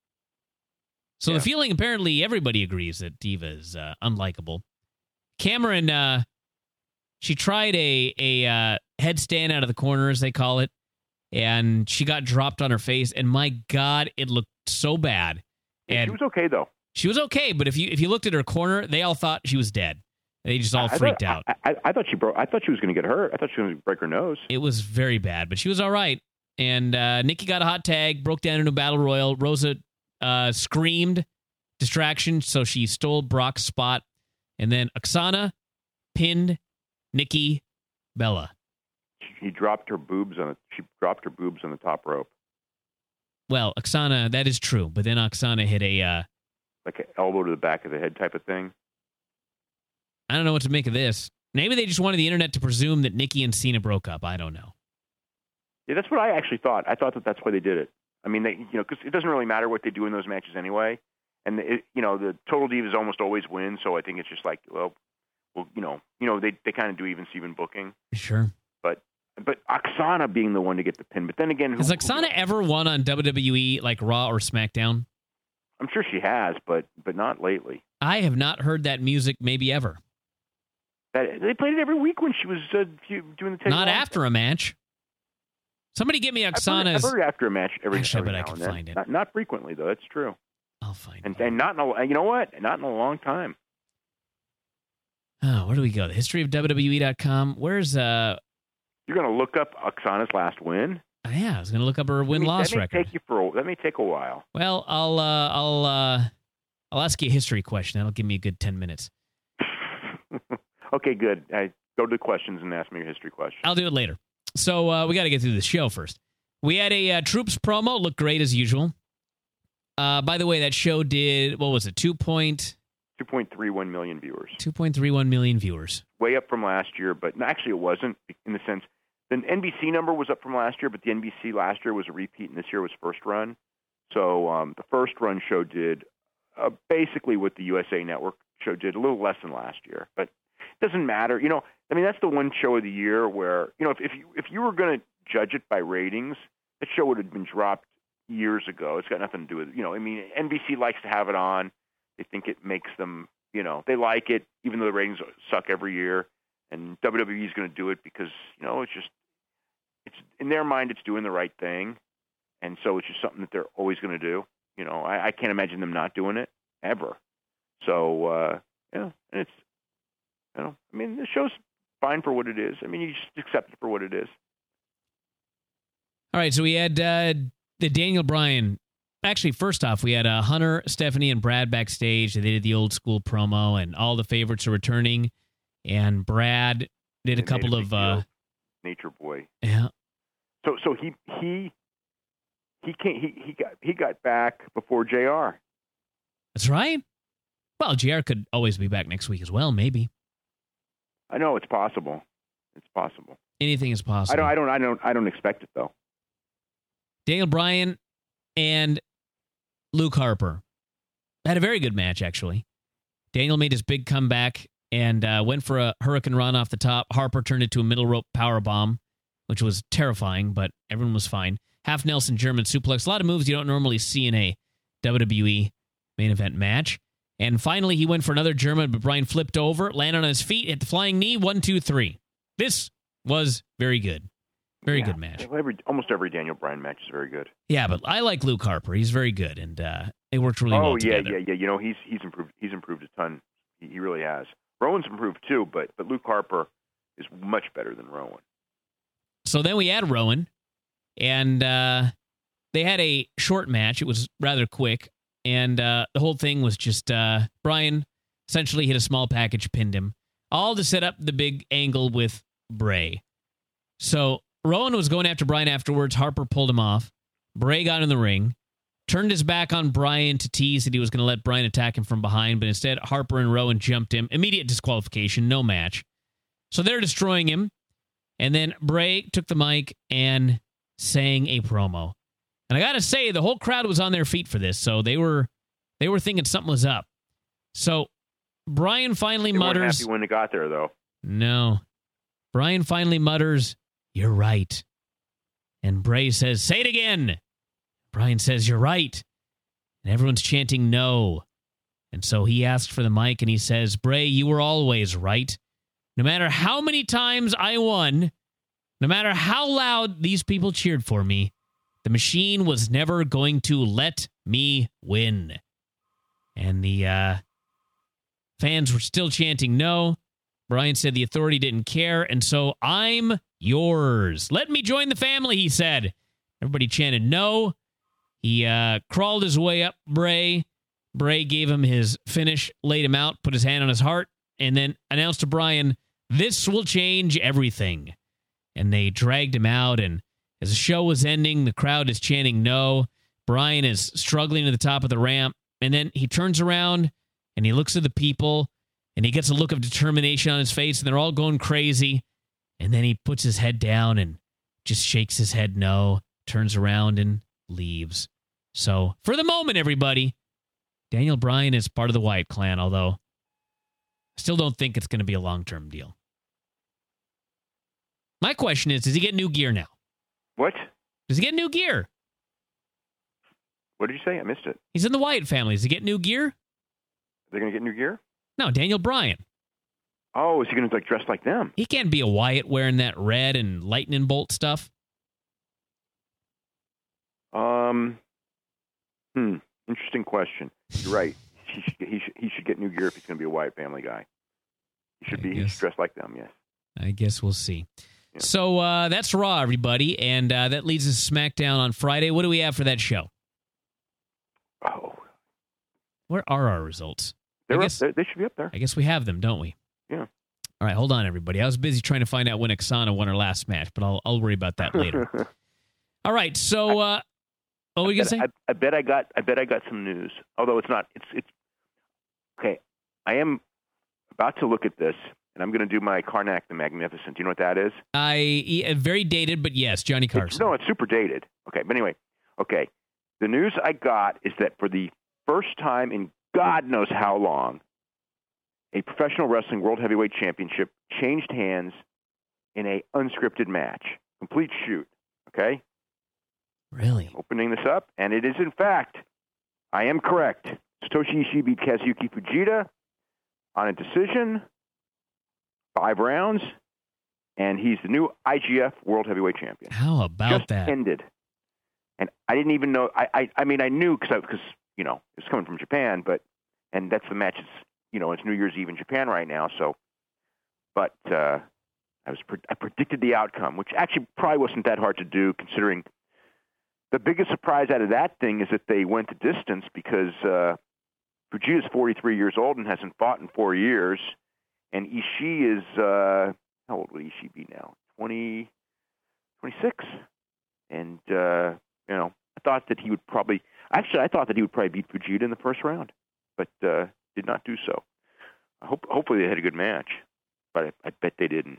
So yeah. the feeling, apparently, everybody agrees that Diva is uh, unlikable. Cameron, uh, she tried a a uh, headstand out of the corner, as they call it, and she got dropped on her face. And my God, it looked so bad. Yeah, and she was okay though. She was okay, but if you if you looked at her corner, they all thought she was dead. They just all I, freaked I out. I, I, I thought she broke. I thought she was going to get hurt. I thought she was going to break her nose. It was very bad, but she was all right. And uh, Nikki got a hot tag, broke down into a battle royal. Rosa uh, screamed distraction, so she stole Brock's spot. And then Oksana pinned Nikki Bella. She dropped her boobs on it. She dropped her boobs on the top rope. Well, Oksana, that is true, but then Oksana hit a uh, like an elbow to the back of the head type of thing. I don't know what to make of this. Maybe they just wanted the internet to presume that Nikki and Cena broke up. I don't know. Yeah, that's what I actually thought. I thought that that's why they did it. I mean, they, you know, because it doesn't really matter what they do in those matches anyway. And, it, you know, the Total Divas almost always win, so I think it's just like, well, well you know, you know, they, they kind of do even-Steven booking. Sure. But but Oksana being the one to get the pin. But then again... Has who, Oksana who, ever won on W W E, like Raw or SmackDown? I'm sure she has, but but not lately. I have not heard that music maybe ever. That, they played it every week when she was uh, doing the... Not after a match. Somebody give me Oksana's... I've heard it after a match every, Actually, every I bet now I can and then. find it. Not, not frequently, though. That's true. I'll find and, it. And not in a, you know what? Not in a long time. Oh, where do we go? The history of W W E dot com. Where's... uh? You're going to look up Oksana's last win? Oh, yeah, I was going to look up her win-loss that may record. Take you for a, that may take a while. Well, I'll uh, I'll uh, I'll ask you a history question. That'll give me a good ten minutes. Okay, good. I go to the questions and ask me your history question. I'll do it later. So uh, we got to get through the show first. We had a uh, Troops promo. Looked great as usual. Uh, by the way, that show did, what was it, two point... two point three one million viewers. two point three one million viewers. Way up from last year, but actually it wasn't, in the sense, the N B C number was up from last year, but the N B C last year was a repeat, and this year was first run. So um, the first run show did uh, basically what the U S A Network show did, a little less than last year. But it doesn't matter. You know, I mean, that's the one show of the year where, you know, if, if you if you were going to judge it by ratings, that show would have been dropped years ago. It's got nothing to do with, you know, I mean, N B C likes to have it on. They think it makes them, you know, they like it, even though the ratings suck every year. And W W E is going to do it because, you know, it's just, it's in their mind, it's doing the right thing. And so it's just something that they're always going to do. You know, I, I can't imagine them not doing it ever. So, uh, yeah, and it's, you know, I mean, the show's fine for what it is. I mean, you just accept it for what it is. All right, so we had uh, the Daniel Bryan. Actually, first off, we had uh, Hunter, Stephanie, and Brad backstage. They did the old school promo, and all the favorites are returning. And Brad did a They couple made a of big uh, deal. Nature Boy. Yeah. So, so he he he can't he he got he got back before J R. That's right. Well, J R could always be back next week as well. Maybe. I know it's possible. It's possible. Anything is possible. I don't. I don't. I don't. I don't expect it though. Daniel Bryan and Luke Harper had a very good match, actually. Daniel made his big comeback and uh, went for a hurricane run off the top. Harper turned it to a middle rope power bomb, which was terrifying, but everyone was fine. Half Nelson German suplex. A lot of moves you don't normally see in a W W E main event match. And finally, he went for another German, but Bryan flipped over, landed on his feet, hit the flying knee, one, two, three. This was very good. Very yeah. good match. Every, almost every Daniel Bryan match is very good. Yeah, but I like Luke Harper. He's very good, and uh, they worked really oh, well yeah, together. Oh, yeah, yeah. You know, he's he's improved. He's improved a ton. He, he really has. Rowan's improved too, but but Luke Harper is much better than Rowan. So then we had Rowan, and uh, they had a short match. It was rather quick, and uh, the whole thing was just uh, Bryan essentially hit a small package, pinned him, all to set up the big angle with Bray. So Rowan was going after Bryan afterwards. Harper pulled him off. Bray got in the ring, turned his back on Bryan to tease that he was going to let Bryan attack him from behind, but instead Harper and Rowan jumped him. Immediate disqualification, no match. So they're destroying him. And then Bray took the mic and sang a promo. And I got to say, the whole crowd was on their feet for this, so they were they were thinking something was up. So Bryan finally they mutters... weren't happy when they got there, though. No. Bryan finally mutters, "You're right." And Bray says, "Say it again." Bryan says, "You're right." And everyone's chanting no. And so he asks for the mic and he says, "Bray, you were always right. No matter how many times I won, no matter how loud these people cheered for me, the machine was never going to let me win." And the uh, fans were still chanting no. Bryan said the authority didn't care, and so I'm yours. Let me join the family, he said. Everybody chanted no. He uh, crawled his way up Bray. Bray gave him his finish, laid him out, put his hand on his heart, and then announced to Bryan, "This will change everything." And they dragged him out, and as the show was ending, the crowd is chanting no. Bryan is struggling to the top of the ramp, and then he turns around, and he looks at the people, and he gets a look of determination on his face, and they're all going crazy. And then he puts his head down, and just shakes his head no, turns around and leaves. So, for the moment, everybody, Daniel Bryan is part of the Wyatt clan, although I still don't think it's going to be a long-term deal. My question is, does he get new gear now? What? Does he get new gear? What did you say? I missed it. He's in the Wyatt family. Does he get new gear? They're going to get new gear? No, Daniel Bryan. Oh, is he going to like dress like them? He can't be a Wyatt wearing that red and lightning bolt stuff. Um, hmm. Interesting question. You're right. He should, he should, he should get new gear if he's going to be a Wyatt family guy. He should I be he guess. should dress like them, yes. I guess we'll see. Yeah. So uh, that's Raw, everybody, and uh, that leads us to SmackDown on Friday. What do we have for that show? Oh. Where are our results? They're I guess, up, they should be up there. I guess we have them, don't we? Yeah. All right, hold on, everybody. I was busy trying to find out when Oksana won her last match, but I'll I'll worry about that later. All right, so uh, what were you gonna say? I, I bet I got I bet I got some news. Although it's not it's it's okay. I am about to look at this, and I'm going to do my Karnak the Magnificent. Do you know what that is? I very dated, but yes, Johnny Carson. It's, no, it's super dated. Okay, but anyway, okay. The news I got is that for the first time in God knows how long, a professional wrestling world heavyweight championship changed hands in a unscripted match. Complete shoot. Okay? Really? Opening this up, and it is in fact, I am correct. Satoshi Ishii beat Kazuki Fujita on a decision, five rounds, and he's the new I G F World Heavyweight Champion. How about Just that? ended. And I didn't even know, I I, I mean, I knew because, because you know, it's coming from Japan, but, and that's the match, it's, you know, it's New Year's Eve in Japan right now, so, but uh, I was, I predicted the outcome, which actually probably wasn't that hard to do considering the biggest surprise out of that thing is that they went the distance because uh, Fujita is forty-three years old and hasn't fought in four years, and Ishii is, uh, how old would Ishii be now? twenty, twenty-six? And, uh, you know, I thought that he would probably, actually, I thought that he would probably beat Fujita in the first round, but uh, did not do so. I hope, hopefully they had a good match, but I, I bet they didn't.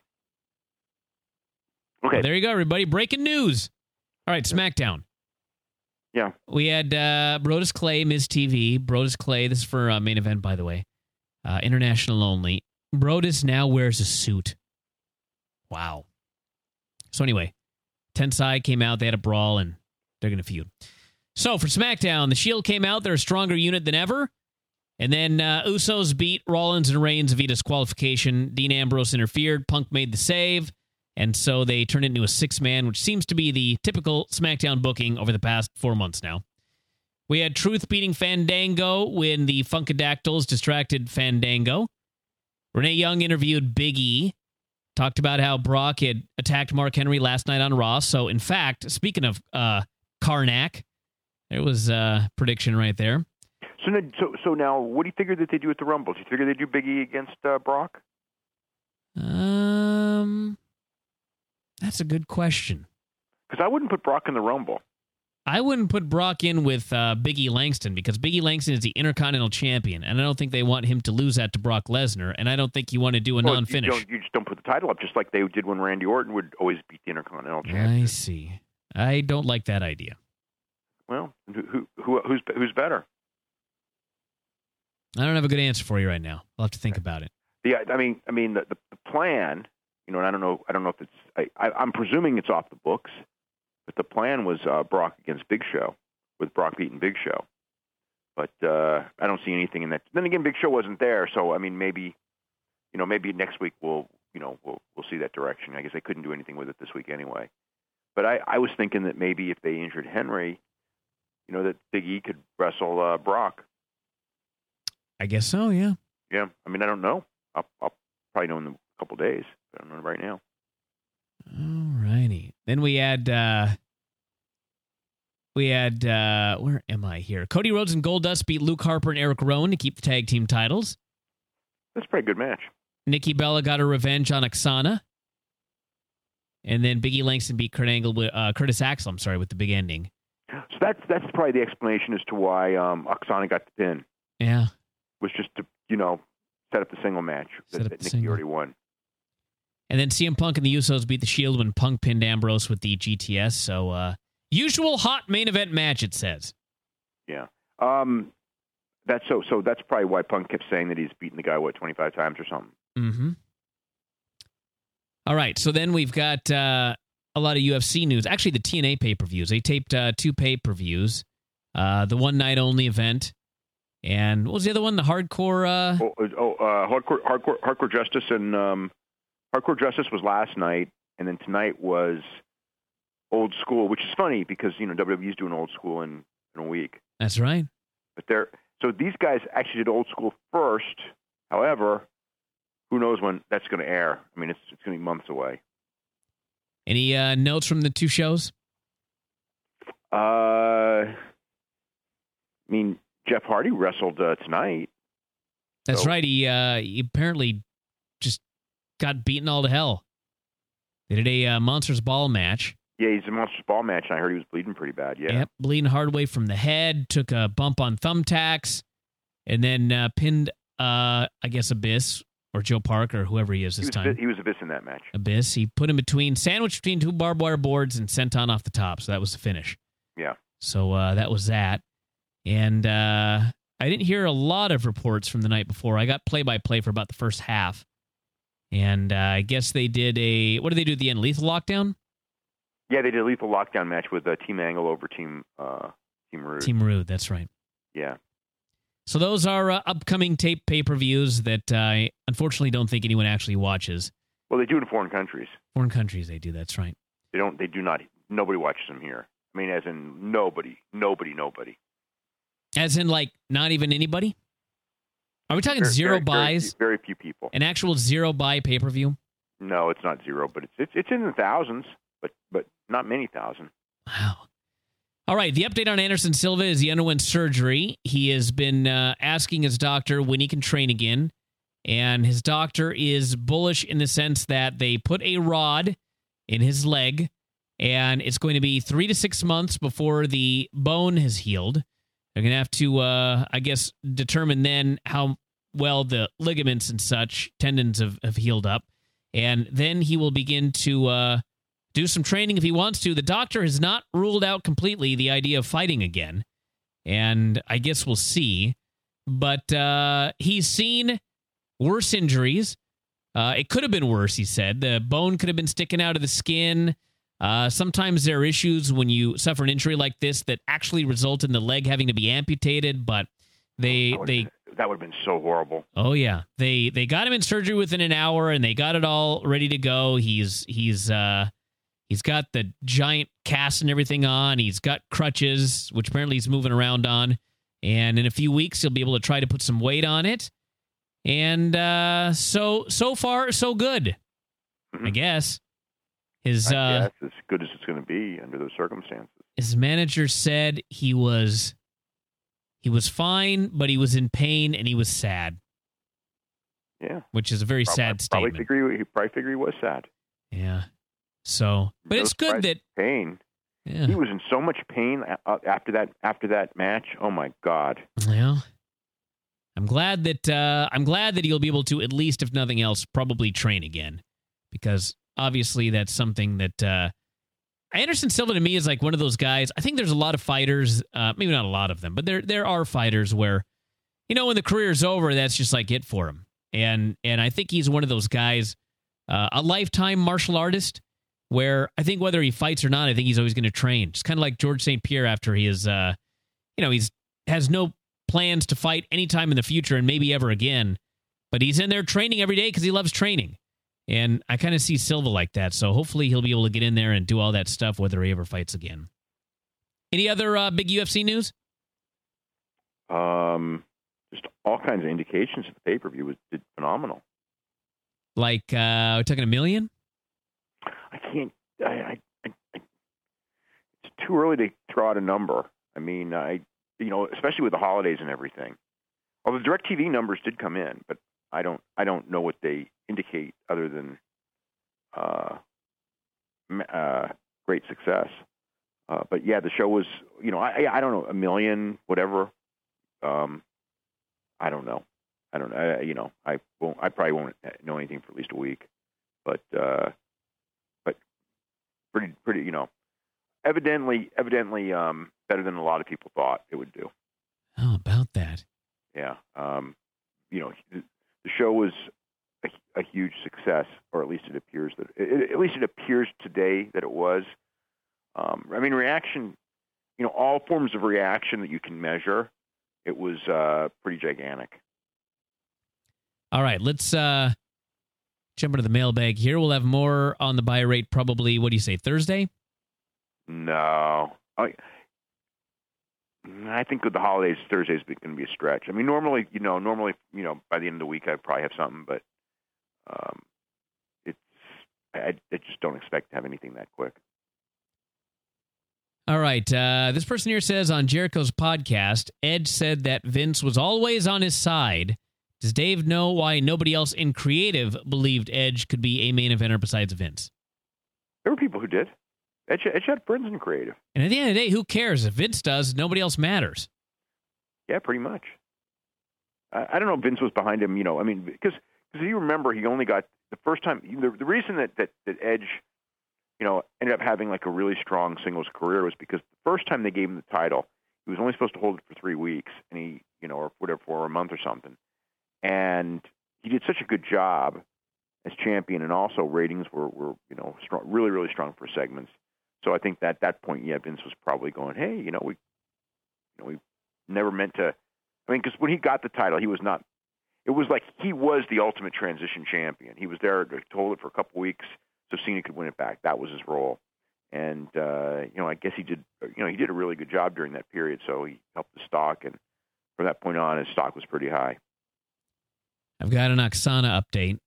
Okay. Well, there you go, everybody. Breaking news. All right, SmackDown. Yeah. We had uh, Brodus Clay, Miz T V. Brodus Clay, this is for uh, main event, by the way. Uh, international only. Brodus now wears a suit. Wow. So anyway, Tensai came out. They had a brawl, and they're going to feud. So for SmackDown, the Shield came out. They're a stronger unit than ever. And then uh, Usos beat Rollins and Reigns via disqualification. Dean Ambrose interfered. Punk made the save. And so they turned it into a six-man, which seems to be the typical SmackDown booking over the past four months now. We had Truth beating Fandango when the Funkadactyls distracted Fandango. Renee Young interviewed Big E, talked about how Brock had attacked Mark Henry last night on Raw. So, in fact, speaking of uh, Karnak, there was a prediction right there. So, so, so now, what do you figure that they do at the Rumble? Do you figure they do Big E against uh, Brock? Um... That's a good question. Because I wouldn't put Brock in the Rumble. I wouldn't put Brock in with uh, Big E Langston because Big E Langston is the Intercontinental Champion, and I don't think they want him to lose that to Brock Lesnar, and I don't think you want to do a well, non-finish. You, don't, you just don't put the title up, just like they did when Randy Orton would always beat the Intercontinental Champion. I see. I don't like that idea. Well, who, who, who's who's better? I don't have a good answer for you right now. I'll have to think about it. The, I mean, I mean, the, the, the plan. You know, and I don't know. I don't know if it's. I, I, I'm presuming it's off the books, but the plan was uh, Brock against Big Show, with Brock beating Big Show. But uh, I don't see anything in that. Then again, Big Show wasn't there, so I mean, maybe, you know, maybe next week we'll, you know, we'll we'll see that direction. I guess they couldn't do anything with it this week anyway. But I, I was thinking that maybe if they injured Henry, you know, that Big E could wrestle uh, Brock. I guess so. Yeah. Yeah. I mean, I don't know. I'll, I'll probably know in a couple days. I don't know right now. All righty. Then we had, uh, we had, uh, where am I here? Cody Rhodes and Goldust beat Luke Harper and Eric Rowan to keep the tag team titles. That's a pretty good match. Nikki Bella got her revenge on Oksana. And then Big E Langston beat Kurt Angle with, uh, Curtis Axel, I'm sorry, with the big ending. So that's that's probably the explanation as to why um, Oksana got the pin. Yeah. Was just to, you know, set up the single match Set that, up that the Nikki single. already won. And then C M Punk and the Usos beat the Shield when Punk pinned Ambrose with the G T S. So, uh, usual hot main event match, it says. Yeah. Um, that's so. So that's probably why Punk kept saying that he's beaten the guy what twenty-five times or something. Mm-hmm. All right. So then we've got uh, a lot of U F C news. Actually, the T N A pay-per-views. They taped uh, two pay-per-views. Uh, the one night only event, and what was the other one? The hardcore. Uh... Oh, oh uh, hardcore, hardcore, hardcore justice, and um, hardcore justice was last night, and then tonight was old school, which is funny because you know W W E's doing old school in, in a week. That's right. But they're so these guys actually did old school first. However, who knows when that's going to air? I mean, it's it's going to be months away. Any uh, notes from the two shows? Uh. I mean, Jeff Hardy wrestled uh, tonight. That's so. right. He, uh, he apparently just got beaten all to hell. They did a uh, Monsters Ball match. Yeah, he's a Monsters Ball match, and I heard he was bleeding pretty bad, yeah. Yep, bleeding hard way from the head, took a bump on thumbtacks, and then uh, pinned, uh, I guess, Abyss, or Joe Parker, or whoever he is this he was, time. He was Abyss in that match. Abyss. He put him between, sandwiched between two barbed wire boards and sent on off the top, so that was the finish. Yeah. So uh, that was that. And uh, I didn't hear a lot of reports from the night before. I got play-by-play for about the first half. And uh, I guess they did a... What did they do at the end? Lethal Lockdown? Yeah, they did a Lethal Lockdown match with uh, Team Angle over Team uh, Team Rude. Team Rude, that's right. Yeah. So those are uh, upcoming tape pay-per-views that uh, I unfortunately don't think anyone actually watches. Well, they do it in foreign countries. Foreign countries, they do, that's right. They don't. They do not. Nobody watches them here. I mean, as in nobody, nobody, nobody. As in, like, not even anybody? Are we talking very, zero very, buys? Very, very few people. An actual zero buy pay-per-view? No, it's not zero, but it's it's, it's in the thousands, but but not many thousand. Wow. All right, the update on Anderson Silva is he underwent surgery. He has been uh, asking his doctor when he can train again, and his doctor is bullish in the sense that they put a rod in his leg, and it's going to be three to six months before the bone has healed. They're going to have to, uh, I guess, determine then how well the ligaments and such, tendons have, have healed up. And then he will begin to uh, do some training if he wants to. The doctor has not ruled out completely the idea of fighting again. And I guess we'll see. But uh, he's seen worse injuries. Uh, it could have been worse, he said. The bone could have been sticking out of the skin. Uh, sometimes there are issues when you suffer an injury like this that actually result in the leg having to be amputated, but they that they that would have been so horrible. Oh yeah, they they got him in surgery within an hour, and they got it all ready to go. He's he's uh he's got the giant cast and everything on. He's got crutches, which apparently he's moving around on, and in a few weeks he'll be able to try to put some weight on it. And uh, so so far so good, mm-hmm. I guess. His, I uh, guess as good as it's going to be under those circumstances. His manager said he was he was fine, but he was in pain and he was sad. Yeah, which is a very probably, sad statement. Probably figure he probably figure he was sad. Yeah. So, but no it's good that pain. Yeah. He was in so much pain after that after that match. Oh my God. Well, I'm glad that uh, I'm glad that he'll be able to, at least if nothing else, probably train again, because obviously that's something that uh, Anderson Silva to me is like one of those guys. I think there's a lot of fighters, uh, maybe not a lot of them, but there there are fighters where, you know, when the career's over, that's just like it for him. And and I think he's one of those guys, uh, a lifetime martial artist, where I think whether he fights or not, I think he's always going to train. Just kind of like George Saint Pierre after he is, uh, you know, he's has no plans to fight anytime in the future and maybe ever again, but he's in there training every day because he loves training. And I kind of see Silva like that, so hopefully he'll be able to get in there and do all that stuff whether he ever fights again. Any other uh, big U F C news? Um, just all kinds of indications that the pay-per-view was did phenomenal. Like, uh, we're talking a million? I can't. I, I, I, it's too early to throw out a number. I mean, I, you know, especially with the holidays and everything. Although the DirecTV numbers did come in, but I don't. I don't know what they indicate other than uh, uh, great success. Uh, but yeah, the show was. You know, I, I don't know, a million, whatever. Um, I don't know. I don't know. I, you know, I won't. I probably won't know anything for at least a week. but uh, but pretty pretty you know, evidently evidently um, better than a lot of people thought it would do. How about that? Yeah, um, you know, the, the show was a, a huge success, or at least it appears that it, at least it appears today that it was. Um, I mean, reaction, you know, all forms of reaction that you can measure, it was uh, pretty gigantic. All right, let's uh, jump into the mailbag here. We'll have more on the buy rate probably, what do you say, Thursday? No. I, I think with the holidays, Thursday's going to be a stretch. I mean, normally, you know, normally, you know, by the end of the week, I'd probably have something, but um, it's, I, I just don't expect to have anything that quick. All right. Uh, this person here says on Jericho's podcast, Edge said that Vince was always on his side. Does Dave know why nobody else in creative believed Edge could be a main eventer besides Vince? There were people who did. Edge, Edge had friends in creative. And at the end of the day, who cares? If Vince does, nobody else matters. Yeah, pretty much. I, I don't know if Vince was behind him, you know, I mean, because because you remember he only got, the first time, the, the reason that, that, that Edge, you know, ended up having like a really strong singles career was because the first time they gave him the title, he was only supposed to hold it for three weeks, and he, you know, or whatever, for a month or something. And he did such a good job as champion, and also ratings were, were you know, strong, really, really strong for segments. So I think that at that point, yeah, Vince was probably going, hey, you know, we, you know, we never meant to. I mean, because when he got the title, he was not. It was like he was the ultimate transition champion. He was there to hold it for a couple weeks so Cena could win it back. That was his role, and uh, you know, I guess he did. You know, he did a really good job during that period. So he helped the stock, and from that point on, his stock was pretty high. I've got an Oksana update.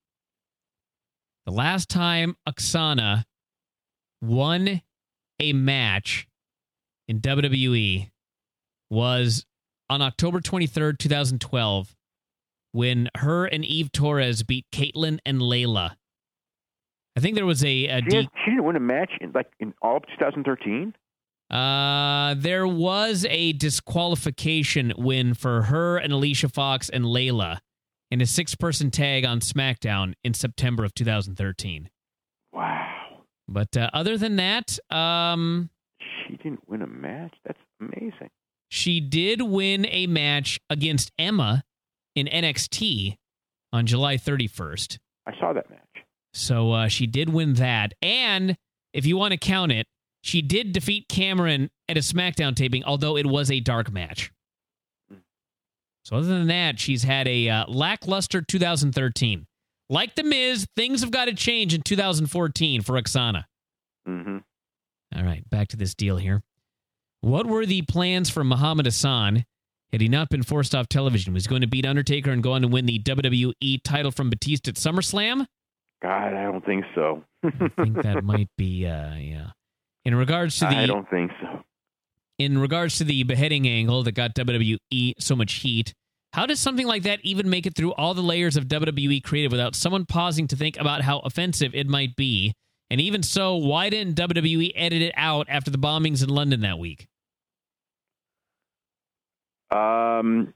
The last time Oksana won a match in W W E was on October twenty-third, twenty twelve, when her and Eve Torres beat Caitlyn and Layla. I think there was a... a she, de- has, she didn't win a match in like in all of twenty thirteen? Uh, there was a disqualification win for her and Alicia Fox and Layla in a six-person tag on SmackDown in September of two thousand thirteen. Wow. But uh, other than that, um, she didn't win a match? That's amazing. She did win a match against Emma in N X T on July thirty-first. I saw that match. So uh, she did win that. And if you want to count it, she did defeat Cameron at a SmackDown taping, although it was a dark match. Mm. So other than that, she's had a uh, lackluster two thousand thirteen. Like The Miz, things have got to change in two thousand fourteen for Oksana. Mm-hmm. All right, back to this deal here. What were the plans for Muhammad Hassan had he not been forced off television? Was he going to beat Undertaker and go on to win the W W E title from Batista at SummerSlam? God, I don't think so. I think that might be, uh, yeah. In regards to the... I don't think so. In regards to the beheading angle that got W W E so much heat, how does something like that even make it through all the layers of W W E creative without someone pausing to think about how offensive it might be? And even so, why didn't W W E edit it out after the bombings in London that week? Um,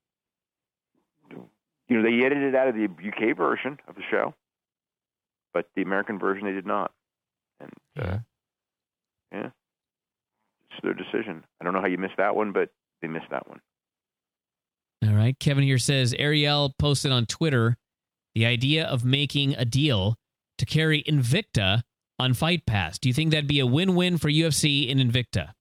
you know, they edited it out of the U K version of the show, but the American version they did not. And uh, yeah, it's their decision. I don't know how you missed that one, but they missed that one. All right. Kevin here says, Ariel posted on Twitter the idea of making a deal to carry Invicta on Fight Pass. Do you think that'd be a win-win for U F C and Invicta?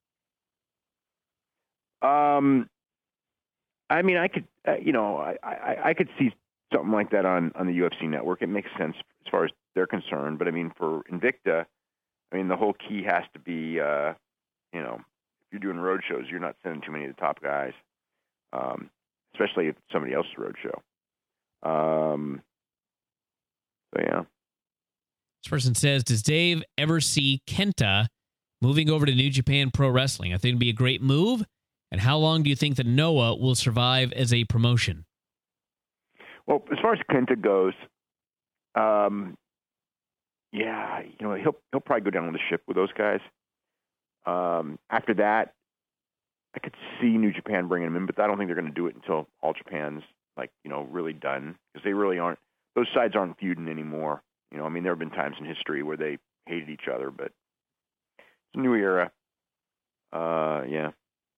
Um, I mean, I could, uh, you know, I, I, I could see something like that on, on the U F C network. It makes sense as far as they're concerned. But I mean, for Invicta, I mean, the whole key has to be, uh, you know, if you're doing road shows, you're not sending too many of the top guys. Um, especially if it's somebody else's roadshow. Um, so, yeah. This person says, does Dave ever see Kenta moving over to New Japan Pro Wrestling? I think it'd be a great move. And how long do you think that Noah will survive as a promotion? Well, as far as Kenta goes, um, yeah, you know, he'll he'll probably go down on the ship with those guys. Um, after that, I could see New Japan bringing him in, but I don't think they're going to do it until All Japan's, like, you know, really done, because they really aren't, those sides aren't feuding anymore. You know, I mean, there have been times in history where they hated each other, but it's a new era. Uh, yeah.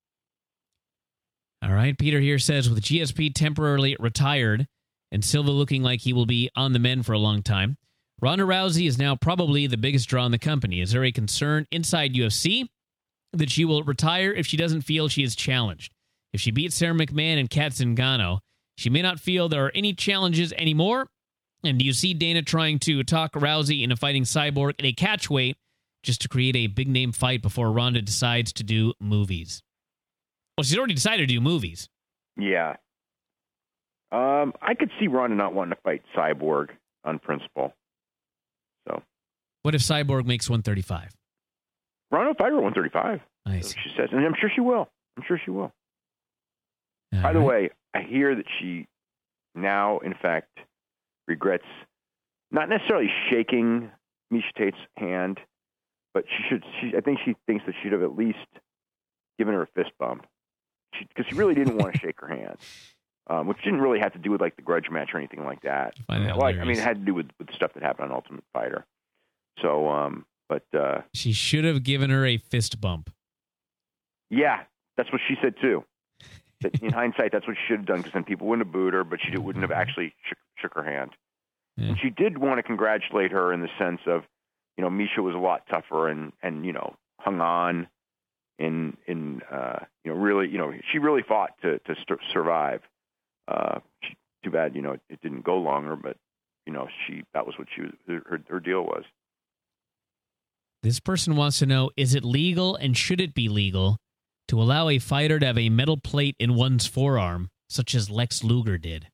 All right. Peter here says, with G S P temporarily retired and Silva looking like he will be on the mend for a long time, Ronda Rousey is now probably the biggest draw in the company. Is there a concern inside U F C that she will retire if she doesn't feel she is challenged? If she beats Sarah McMahon and Kat Zingano, she may not feel there are any challenges anymore. And do you see Dana trying to talk Rousey into fighting Cyborg at a catchweight just to create a big-name fight before Ronda decides to do movies? Well, she's already decided to do movies. Yeah. Um, I could see Ronda not wanting to fight Cyborg on principle. So, what if Cyborg makes one thirty-five? Ronda will fight her at one thirty-five. Nice. She says, and I'm sure she will. I'm sure she will. All By right. the way, I hear that she now, in fact, regrets not necessarily shaking Miesha Tate's hand, but she should. She, I think she thinks that she should have at least given her a fist bump, because she, she really didn't want to shake her hand, um, which didn't really have to do with like the grudge match or anything like that. I find that like, I hilarious. mean, it had to do with, with the stuff that happened on Ultimate Fighter. So, um, but uh, She should have given her a fist bump. yeah, that's what she said too. That in hindsight, that's what she should have done, because then people wouldn't have booed her, but she wouldn't have actually shook, shook her hand. Yeah. And she did want to congratulate her in the sense of, you know, Miesha was a lot tougher and, and you know, hung on in, in uh, you know, really, you know, she really fought to, to st- survive. Uh, she, too bad, you know, it, it didn't go longer, but, you know, she, that was what she was, her, her deal was. This person wants to know, is it legal and should it be legal to allow a fighter to have a metal plate in one's forearm, such as Lex Luger did?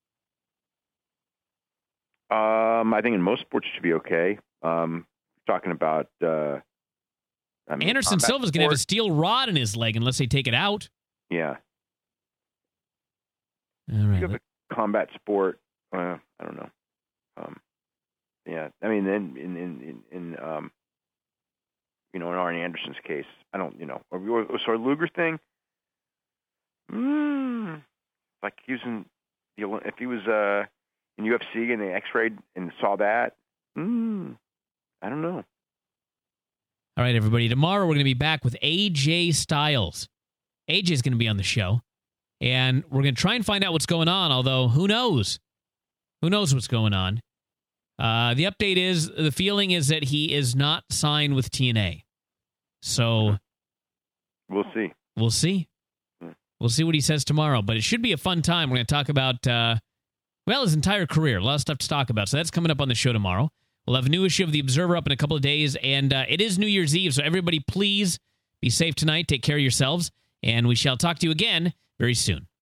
Um, I think in most sports it should be okay. Um, talking about, uh, I mean, Anderson Silva's going to have a sport, steel rod in his leg unless they take it out. yeah. All right. You have a combat sport. Uh, I don't know. Um, yeah, I mean, in in in, in um, you know, in Arn Anderson's case, I don't, you know, or, or so Luger thing. Mm, like he was in the if he was uh, in U F C and they X-rayed and saw that. Mm, I don't know. All right, everybody. Tomorrow we're going to be back with A J Styles. A J is going to be on the show, and we're going to try and find out what's going on, although who knows? Who knows what's going on? Uh, the update is, the feeling is that he is not signed with T N A. So We'll see. we'll see. Hmm. We'll see what he says tomorrow, but it should be a fun time. We're going to talk about, uh, well, his entire career. A lot of stuff to talk about, so that's coming up on the show tomorrow. We'll have a new issue of The Observer up in a couple of days, and uh, it is New Year's Eve, so everybody please be safe tonight. Take care of yourselves, and we shall talk to you again very soon.